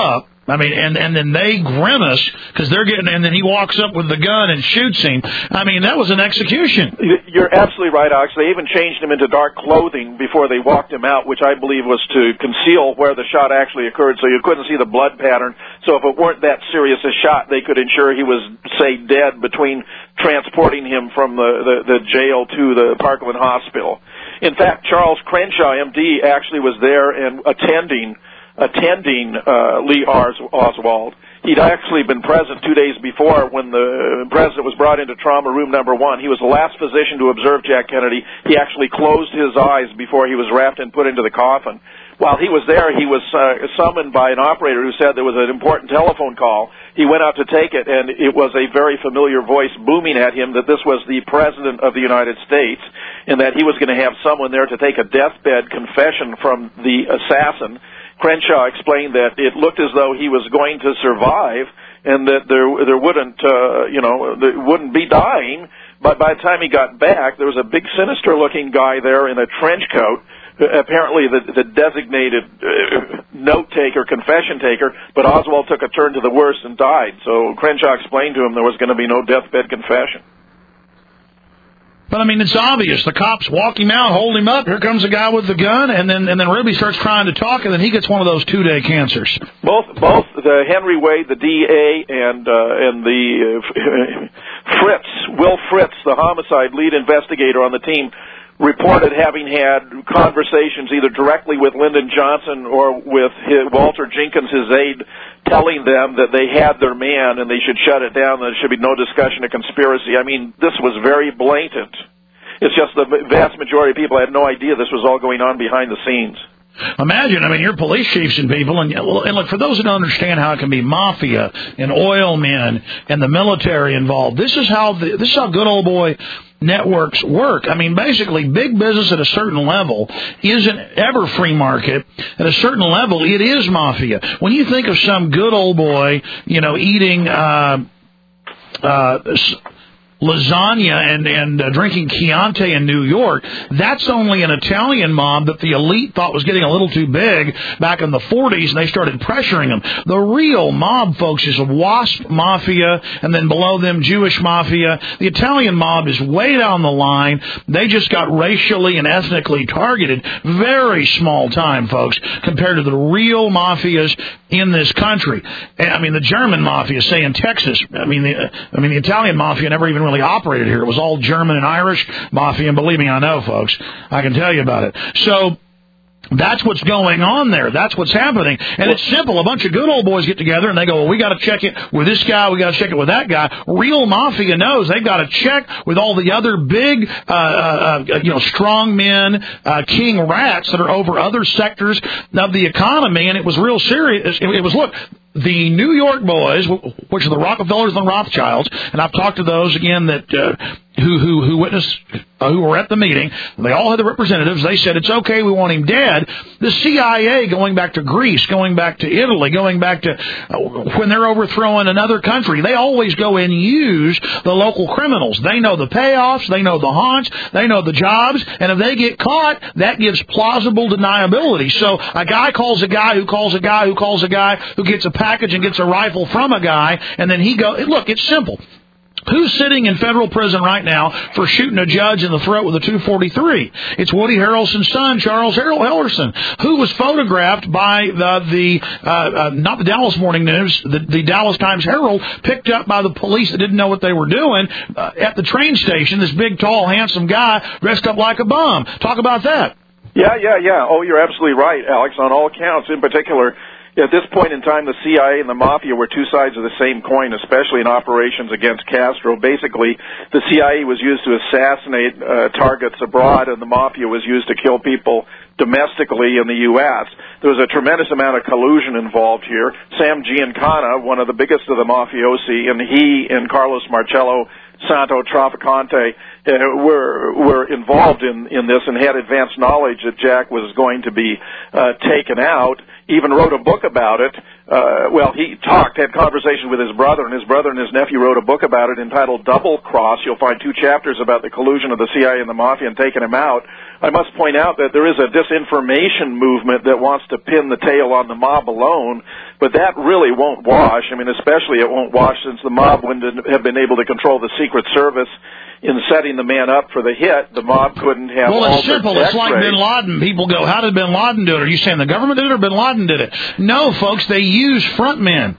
I mean, and, and then they grimace because they're getting, and then he walks up with the gun and shoots him. I mean, that was an execution. You're absolutely right, Alex. They even changed him into dark clothing before they walked him out, which I believe was to conceal where the shot actually occurred, so you couldn't see the blood pattern. So if it weren't that serious a shot, they could ensure he was, say, dead between transporting him from the, the, the jail to the Parkland Hospital. In fact, Charles Crenshaw, M D, actually was there and attending attending uh, Lee Oswald. He'd actually been present two days before when the president was brought into trauma room number one. He was the last physician to observe Jack Kennedy. He actually closed his eyes before he was wrapped and put into the coffin. While he was there, he was uh, summoned by an operator who said there was an important telephone call. He went out to take it, and it was a very familiar voice booming at him that this was the President of the United States and that he was going to have someone there to take a deathbed confession from the assassin. Crenshaw explained that it looked as though he was going to survive and that there there wouldn't, uh, you know, there wouldn't be dying. But by the time he got back, there was a big sinister-looking guy there in a trench coat, apparently the, the designated uh, note-taker, confession-taker, but Oswald took a turn to the worse and died. So Crenshaw explained to him there was going to be no deathbed confession. But, I mean, it's obvious. The cops walk him out, hold him up. Here comes the guy with the gun, and then and then Ruby starts trying to talk, and then he gets one of those two-day cancers. Both both the Henry Wade, the D A, and uh, and the uh, Fritz, Will Fritz, the homicide lead investigator on the team, reported having had conversations either directly with Lyndon Johnson or with his, Walter Jenkins, his aide, telling them that they had their man and they should shut it down, and there should be no discussion of conspiracy. I mean, this was very blatant. It's just the vast majority of people had no idea this was all going on behind the scenes. Imagine, I mean, you're police chiefs and people, and, and look, for those who don't understand how it can be mafia and oil men and the military involved, this is how the, this is how good old boy networks work. I mean, basically, big business at a certain level isn't ever free market. At a certain level, it is mafia. When you think of some good old boy, you know, eating uh, uh, lasagna and, and uh, drinking Chianti in New York, that's only an Italian mob that the elite thought was getting a little too big back in the forties, and they started pressuring them. The real mob, folks, is a WASP mafia, and then below them, Jewish mafia. The Italian mob is way down the line. They just got racially and ethnically targeted. Very small time, folks, compared to the real mafias in this country. I mean, the German mafia, say in Texas, I mean, the, I mean, the Italian mafia never even really operated here. It was all German and Irish mafia, and believe me, I know, folks. I can tell you about it. So that's what's going on there. That's what's happening. And it's simple. A bunch of good old boys get together, and they go, well, we got to check it with this guy. We got to check it with that guy. Real mafia knows they've got to check with all the other big, uh, uh, you know, strong men, uh, king rats that are over other sectors of the economy. And it was real serious. It, it was, look, the New York boys, which are the Rockefellers and the Rothschilds, and I've talked to those again that uh, who who who witnessed uh, who were at the meeting. They all had the representatives. They said it's okay. We want him dead. The C I A, going back to Greece, going back to Italy, going back to uh, when they're overthrowing another country, they always go and use the local criminals. They know the payoffs. They know the haunts. They know the jobs. And if they get caught, that gives plausible deniability. So a guy calls a guy who calls a guy who calls a guy who gets a package and gets a rifle from a guy, and then he goes, look, it's simple. Who's sitting in federal prison right now for shooting a judge in the throat with a two forty-three? It's Woody Harrelson's son, Charles Hellerson, who was photographed by the, the uh, uh, not the Dallas Morning News, the, the Dallas Times-Herald, picked up by the police that didn't know what they were doing uh, at the train station, this big, tall, handsome guy dressed up like a bum. Talk about that. Yeah, yeah, yeah. Oh, you're absolutely right, Alex, on all counts. In particular, at this point in time, the C I A and the Mafia were two sides of the same coin, especially in operations against Castro. Basically, the C I A was used to assassinate uh, targets abroad, and the Mafia was used to kill people domestically in the U S There was a tremendous amount of collusion involved here. Sam Giancana, one of the biggest of the mafiosi, and he and Carlos Marcello Santo Trafficante uh, were were involved in, in this and had advanced knowledge that Jack was going to be uh, taken out. Even wrote a book about it. Uh, well, he talked, had conversation with his brother, and his brother and his nephew wrote a book about it entitled Double Cross. You'll find two chapters about the collusion of the C I A and the Mafia and taking him out. I must point out that there is a disinformation movement that wants to pin the tail on the mob alone, but that really won't wash. I mean, especially it won't wash since the mob wouldn't have been able to control the Secret Service in setting the man up for the hit. The mob couldn't have Well, it's altered simple. It's like X-rays. Bin Laden. People go, how did Bin Laden do it? Are you saying the government did it or Bin Laden did it? No, folks, they use front men.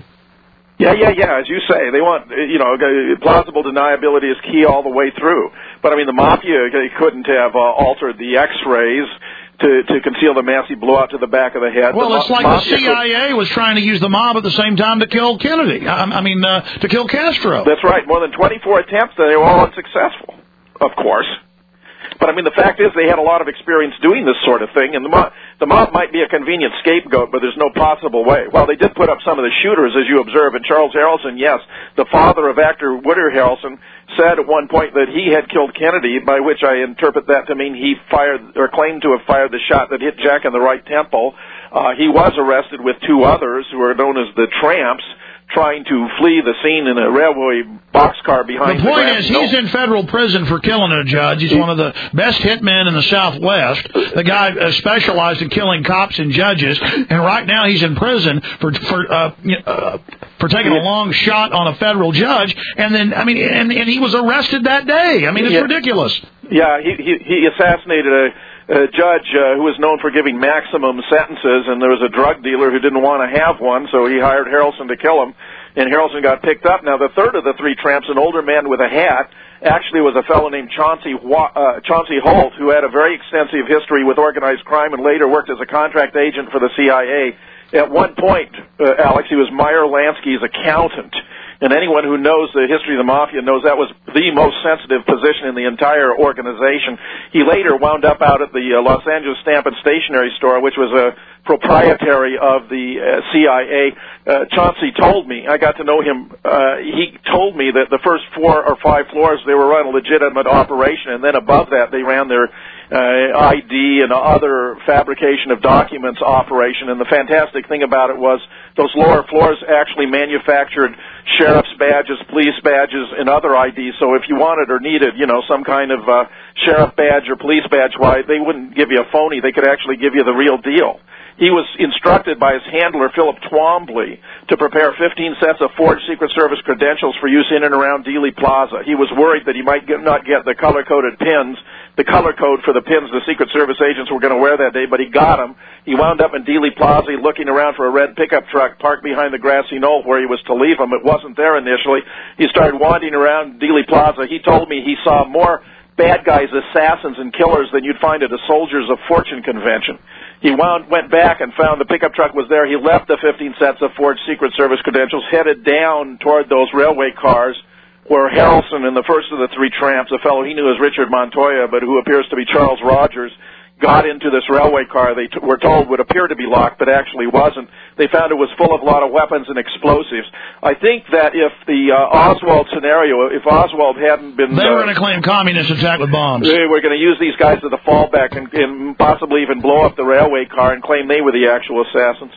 Yeah, yeah, yeah. As you say, they want, you know, plausible deniability is key all the way through. But I mean, the mafia they couldn't have uh, altered the X-rays to to conceal the massive blowout to the back of the head. Well, the it's ma- like the mafia C I A was trying to use the mob at the same time to kill Kennedy. I, I mean, uh, to kill Castro. That's right. More than twenty-four attempts. They were all unsuccessful, of course. But I mean, the fact is, they had a lot of experience doing this sort of thing, and the mob, the mob might be a convenient scapegoat, but there's no possible way. Well, they did put up some of the shooters, as you observe, and Charles Harrelson, yes, the father of actor Woodrow Harrelson, said at one point that he had killed Kennedy, by which I interpret that to mean he fired, or claimed to have fired the shot that hit Jack in the right temple. Uh, he was arrested with two others, who are known as the Tramps, trying to flee the scene in a railway boxcar behind the the point Grand is, Knoll. he's in federal prison for killing a judge. He's one of the best hitmen in the Southwest. The guy uh, specialized in killing cops and judges, and right now he's in prison for for uh, uh, for taking a long shot on a federal judge. And then, I mean, and, and he was arrested that day. I mean, it's Yeah. ridiculous. Yeah, he he, he assassinated a. A judge uh, who was known for giving maximum sentences, and there was a drug dealer who didn't want to have one, so he hired Harrelson to kill him, and Harrelson got picked up. Now, the third of the three tramps, an older man with a hat, actually was a fellow named Chauncey, Wa- uh, Chauncey Holt, who had a very extensive history with organized crime and later worked as a contract agent for the C I A. At one point, uh, Alex, he was Meyer Lansky's accountant. And anyone who knows the history of the mafia knows that was the most sensitive position in the entire organization. He later wound up out at the uh, Los Angeles Stamp and Stationery Store, which was a proprietary of the uh, C I A. Uh, Chauncey told me, I got to know him, uh, he told me that the first four or five floors, they were run a legitimate operation, and then above that they ran their uh, I D and other fabrication of documents operation. And the fantastic thing about it was those lower floors actually manufactured sheriff's badges, police badges, and other I Ds. So if you wanted or needed, you know, some kind of uh, sheriff badge or police badge, why, they wouldn't give you a phony. They could actually give you the real deal. He was instructed by his handler, Philip Twombly, to prepare fifteen sets of forged Secret Service credentials for use in and around Dealey Plaza. He was worried that he might get, not get the color-coded pins, the color code for the pins the Secret Service agents were going to wear that day, but he got them. He wound up in Dealey Plaza looking around for a red pickup truck parked behind the grassy knoll where he was to leave them. It wasn't there initially. He started wandering around Dealey Plaza. He told me he saw more bad guys, assassins, and killers than you'd find at a Soldiers of Fortune convention. He wound, went back and found the pickup truck was there. He left the fifteen sets of forged Secret Service credentials, headed down toward those railway cars where Harrelson and the first of the three tramps, a fellow he knew as Richard Montoya, but who appears to be Charles Rogers, got into this railway car they t- were told would appear to be locked, but actually wasn't. They found it was full of a lot of weapons and explosives. I think that if the uh, Oswald scenario, if Oswald hadn't been... They were uh, going to claim communist attack with bombs. They were going to use these guys as a fallback and, and possibly even blow up the railway car and claim they were the actual assassins.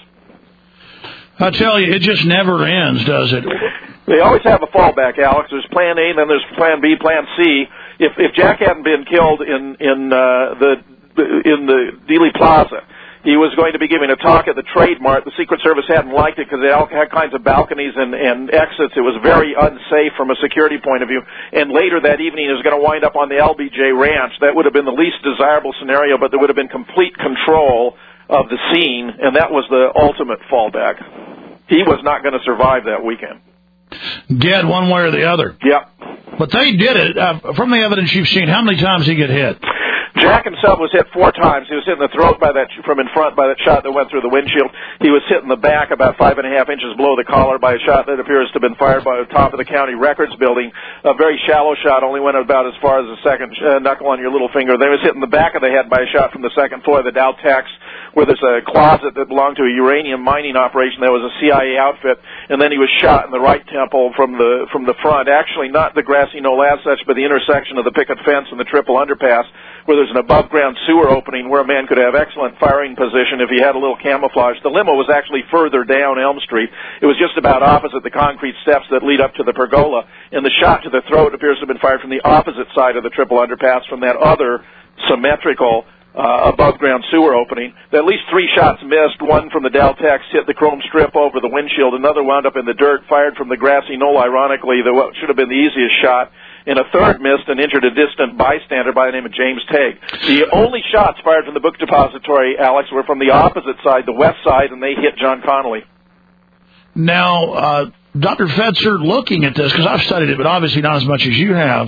I tell you, it just never ends, does it? They always have a fallback, Alex. There's Plan A, then there's Plan B, Plan C. If if Jack hadn't been killed in in uh, the in the Dealey Plaza, he was going to be giving a talk at the Trade Mart. The Secret Service hadn't liked it because they all had kinds of balconies and, and exits. It was very unsafe from a security point of view. And later that evening, he was going to wind up on the L B J Ranch. That would have been the least desirable scenario, but there would have been complete control of the scene, and that was the ultimate fallback. He was not going to survive that weekend. Dead one way or the other. Yep. But they did it. Uh, from the evidence you've seen, how many times did he get hit? Jack himself was hit four times. He was hit in the throat by that from in front by that shot that went through the windshield. He was hit in the back about five and a half inches below the collar by a shot that appears to have been fired by the top of the county records building. A very shallow shot, only went about as far as the second uh, knuckle on your little finger. Then he was hit in the back of the head by a shot from the second floor of the Dow Tex, where there's a closet that belonged to a uranium mining operation. There was a C I A outfit, and then he was shot in the right temple from the from the front. Actually, not the grassy knoll as such, but the intersection of the picket fence and the triple underpass, where there's an above-ground sewer opening where a man could have excellent firing position if he had a little camouflage. The limo was actually further down Elm Street. It was just about opposite the concrete steps that lead up to the pergola, and the shot to the throat appears to have been fired from the opposite side of the triple underpass from that other symmetrical uh, above-ground sewer opening. At least three shots missed. One from the Daltex hit the chrome strip over the windshield. Another wound up in the dirt, fired from the grassy knoll, ironically, the, what should have been the easiest shot. And a third missed and injured a distant bystander by the name of James Tague. The only shots fired from the book depository, Alex, were from the opposite side, the west side, and they hit John Connolly. Now, uh, Doctor Fetzer, looking at this, because I've studied it, but obviously not as much as you have,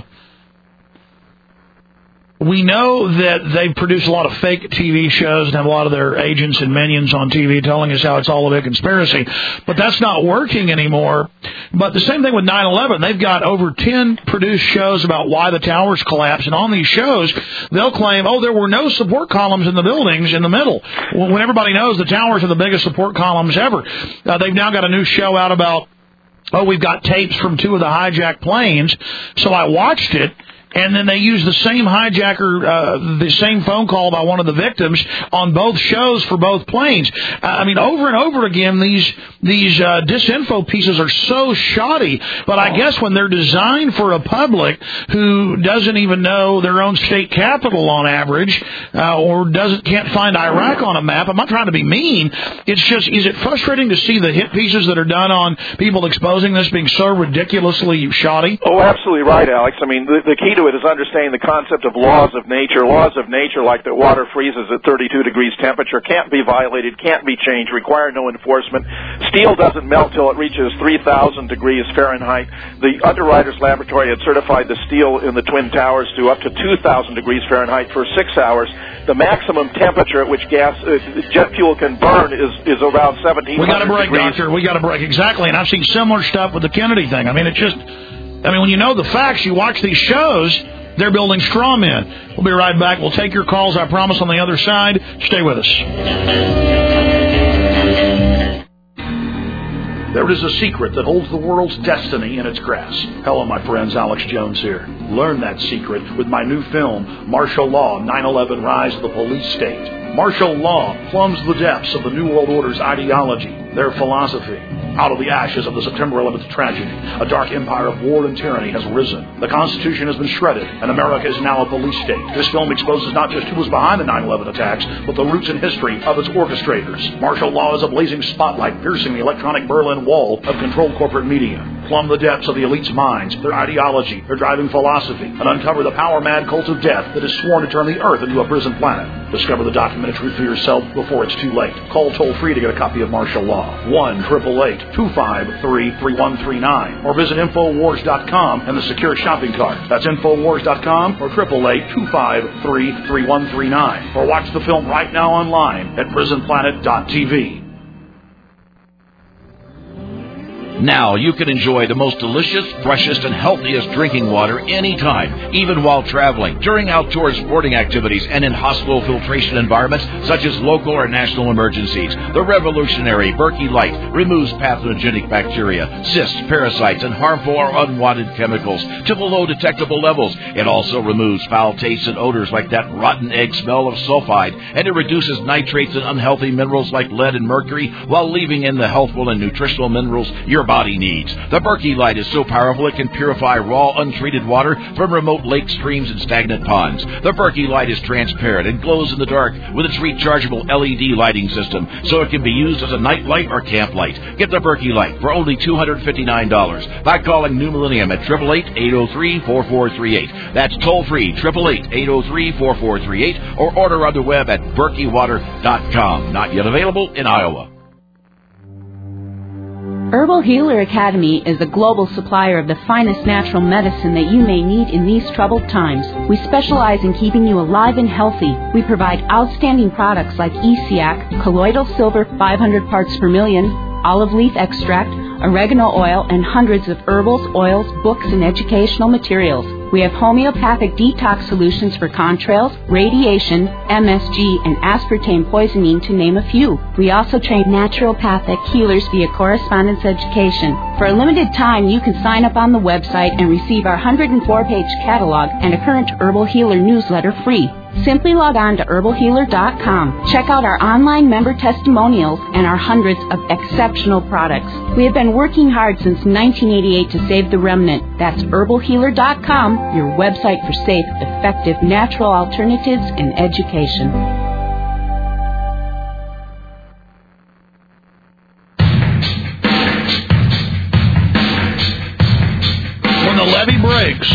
we know that they produce a lot of fake T V shows and have a lot of their agents and minions on T V telling us how it's all a big conspiracy. But that's not working anymore. But the same thing with nine eleven. They've got over ten produced shows about why the towers collapsed. And on these shows, they'll claim, oh, there were no support columns in the buildings in the middle. When everybody knows the towers are the biggest support columns ever. Uh, they've now got a new show out about, oh, we've got tapes from two of the hijacked planes. So I watched it. And then they use the same hijacker, uh, the same phone call by one of the victims on both shows for both planes. Uh, I mean, over and over again, these these uh, disinfo pieces are so shoddy. But I guess when they're designed for a public who doesn't even know their own state capital on average, uh, or doesn't can't find Iraq on a map, I'm not trying to be mean. It's just, is it frustrating to see the hit pieces that are done on people exposing this being so ridiculously shoddy? Oh, absolutely right, Alex. I mean, the, the key to it is understanding the concept of laws of nature. Laws of nature, like that water freezes at thirty-two degrees temperature, can't be violated, can't be changed, require no enforcement. Steel doesn't melt till it reaches three thousand degrees Fahrenheit. The Underwriters Laboratory had certified the steel in the Twin Towers to up to two thousand degrees Fahrenheit for six hours. The maximum temperature at which gas, uh, jet fuel can burn is, is around seventeen hundred degrees. We got to break, Doctor. We got to break. Exactly. And I've seen similar stuff with the Kennedy thing. I mean, it just, I mean, when you know the facts, you watch these shows, they're building straw men. We'll be right back. We'll take your calls, I promise, on the other side. Stay with us. There is a secret that holds the world's destiny in its grasp. Hello, my friends. Alex Jones here. Learn that secret with my new film, Martial Law, nine eleven Rise of the Police State. Martial law plumbs the depths of the New World Order's ideology, their philosophy. Out of the ashes of the September eleventh tragedy, a dark empire of war and tyranny has risen. The Constitution has been shredded, and America is now a police state. This film exposes not just who was behind the nine eleven attacks, but the roots and history of its orchestrators. Martial law is a blazing spotlight piercing the electronic Berlin Wall of controlled corporate media. Plumb the depths of the elite's minds, their ideology, their driving philosophy, and uncover the power-mad cult of death that is sworn to turn the Earth into a prison planet. Discover the documented truth for yourself before it's too late. Call toll-free to get a copy of Martial Law. one eight eight eight, two five three, three one three nine. Or visit Infowars dot com and the secure shopping cart. That's Infowars dot com or eight eight eight, two five three, three one three nine. Or watch the film right now online at prison planet dot t v. Now you can enjoy the most delicious, freshest, and healthiest drinking water anytime, even while traveling, during outdoor sporting activities, and in hospital filtration environments such as local or national emergencies. The revolutionary Berkey Light removes pathogenic bacteria, cysts, parasites, and harmful or unwanted chemicals to below detectable levels. It also removes foul tastes and odors like that rotten egg smell of sulfide, and it reduces nitrates and unhealthy minerals like lead and mercury while leaving in the healthful and nutritional minerals your body needs. The Berkey Light is so powerful it can purify raw, untreated water from remote lakes, streams, and stagnant ponds. The Berkey Light is transparent and glows in the dark with its rechargeable L E D lighting system, so it can be used as a night light or camp light. Get the Berkey Light for only two hundred fifty-nine dollars by calling New Millennium at eight eight eight, eight oh three, four four three eight. That's toll-free, eight eight eight, eight oh three, four four three eight, or order on the web at berkey water dot com. Not yet available in Iowa. Herbal Healer Academy is a global supplier of the finest natural medicine that you may need in these troubled times. We specialize in keeping you alive and healthy. We provide outstanding products like E C A C, colloidal silver five hundred parts per million, olive leaf extract, oregano oil, and hundreds of herbals, oils, books, and educational materials. We have homeopathic detox solutions for contrails, radiation, M S G, and aspartame poisoning, to name a few. We also train naturopathic healers via correspondence education. For a limited time, you can sign up on the website and receive our one hundred four page catalog and a current Herbal Healer newsletter free. Simply log on to herbal healer dot com. Check out our online member testimonials and our hundreds of exceptional products. We have been working hard since nineteen eighty-eight to save the remnant. That's herbal healer dot com, your website for safe, effective, natural alternatives and education. When the levee breaks,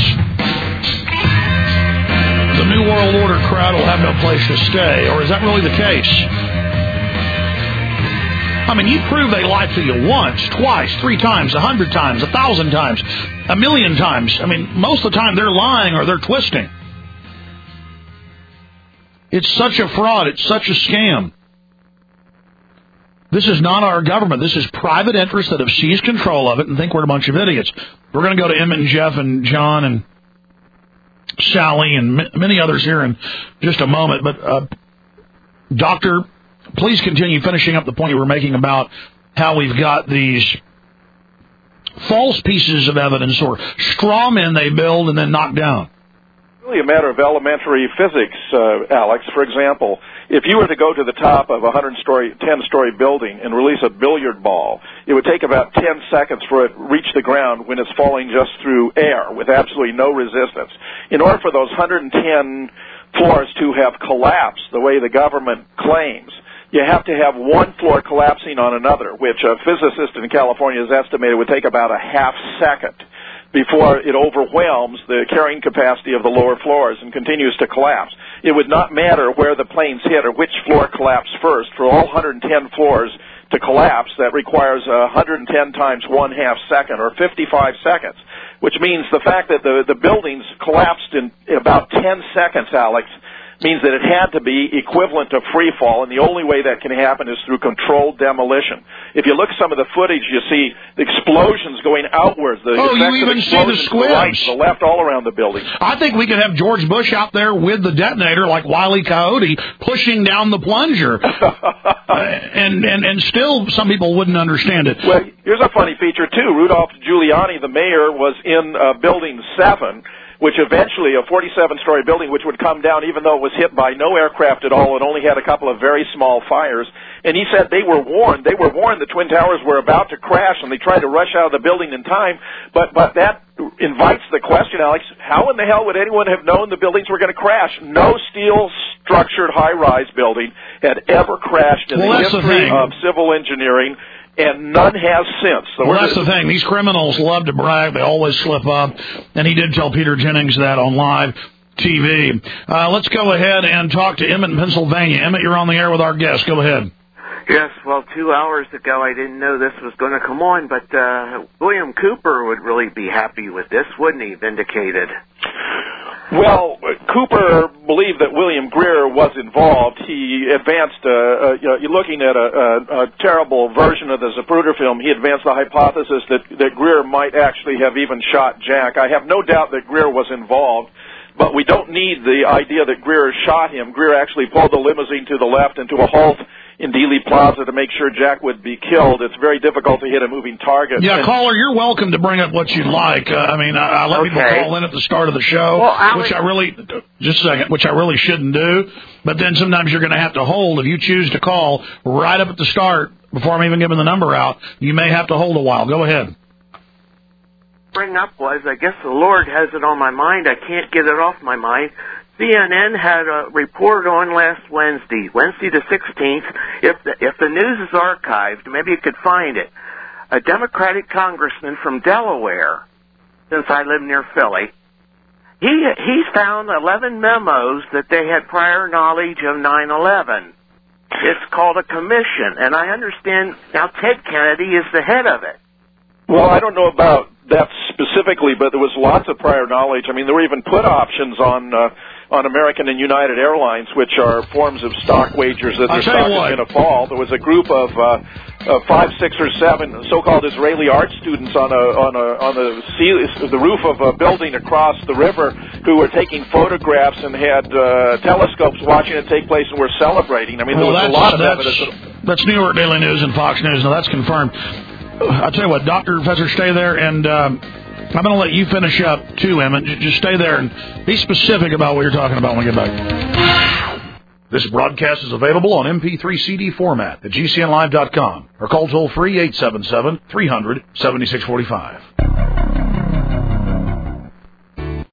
the New World Order crowd will have no place to stay. Or is that really the case? I mean, you prove they lied to you once, twice, three times, a hundred times, a thousand times, a million times. I mean, most of the time they're lying or they're twisting. It's such a fraud. It's such a scam. This is not our government. This is private interests that have seized control of it and think we're a bunch of idiots. We're going to go to Emmett and Jeff and John and Sally and m- many others here in just a moment. But, uh, Doctor, please continue finishing up the point you were making about how we've got these false pieces of evidence or straw men they build and then knock down. It's really a matter of elementary physics, uh, Alex. For example, if you were to go to the top of a hundred-story, ten-story building and release a billiard ball, it would take about ten seconds for it to reach the ground when it's falling just through air with absolutely no resistance. In order for those one hundred ten floors to have collapsed the way the government claims, you have to have one floor collapsing on another, which a physicist in California has estimated would take about a half second before it overwhelms the carrying capacity of the lower floors and continues to collapse. It would not matter where the planes hit or which floor collapsed first. For all one hundred ten floors to collapse, that requires one hundred ten times one half second, or fifty-five seconds, which means the fact that the, the buildings collapsed in about ten seconds, Alex, means that it had to be equivalent to free fall, and the only way that can happen is through controlled demolition. If you look at some of the footage, you see the explosions going outwards. The oh, you even see the squibs. The right, the left, all around the building. I think we could have George Bush out there with the detonator, like Wile E. Coyote, pushing down the plunger, uh, and, and and still some people wouldn't understand it. Well, here's a funny feature too. Rudolph Giuliani, the mayor, was in uh, Building Seven, which eventually, a forty-seven story building, which would come down even though it was hit by no aircraft at all and only had a couple of very small fires. And he said they were warned. They were warned the Twin Towers were about to crash, and they tried to rush out of the building in time. But but that invites the question, Alex, how in the hell would anyone have known the buildings were going to crash? No steel-structured high-rise building had ever crashed in well, the the history of civil engineering, and none has since. So well, that's the thing. These criminals love to brag. They always slip up. And he did tell Peter Jennings that on live T V. Uh, let's go ahead and talk to Emmett in Pennsylvania. Emmett, you're on the air with our guest. Go ahead. Yes, well, two hours ago I didn't know this was going to come on, but uh, William Cooper would really be happy with this, wouldn't he? Vindicated. Well, Cooper believed that William Greer was involved. He advanced, uh, uh, you know, you're looking at a, a, a terrible version of the Zapruder film. He advanced the hypothesis that, that Greer might actually have even shot Jack. I have no doubt that Greer was involved, but we don't need the idea that Greer shot him. Greer actually pulled the limousine to the left into a halt in Dealey Plaza to make sure Jack would be killed. It's very difficult to hit a moving target. Yeah, and caller, you're welcome to bring up what you'd like. Uh, I mean, I, I let okay. people call in at the start of the show, well, Alex, which I really, just a second, which I really shouldn't do. But then sometimes you're going to have to hold. If you choose to call right up at the start, before I'm even giving the number out, you may have to hold a while. Go ahead. Bring up was, I guess the Lord has it on my mind. I can't get it off my mind. C N N had a report on last Wednesday, Wednesday the sixteenth. If the, if the news is archived, maybe you could find it. A Democratic congressman from Delaware, since I live near Philly, he he's found eleven memos that they had prior knowledge of nine eleven. It's called a commission, and I understand now Ted Kennedy is the head of it. Well, I don't know about that specifically, but there was lots of prior knowledge. I mean, there were even put options on uh, on American and United Airlines, which are forms of stock wagers that their stock is going to fall. There was a group of uh, uh, five, six, or seven so-called Israeli art students on a on a on the sea, the roof of a building across the river who were taking photographs and had uh, telescopes watching it take place and were celebrating. I mean, well, there was a lot of that's, evidence. That's New York Daily News and Fox News. Now, that's confirmed. I'll tell you what, Doctor Professor, stay there, and uh, I'm going to let you finish up, too, Emmett. Just stay there and be specific about what you're talking about when we get back. This broadcast is available on M P three C D format at G C N live dot com or call toll-free eight seven seven, three hundred, seventy-six forty-five.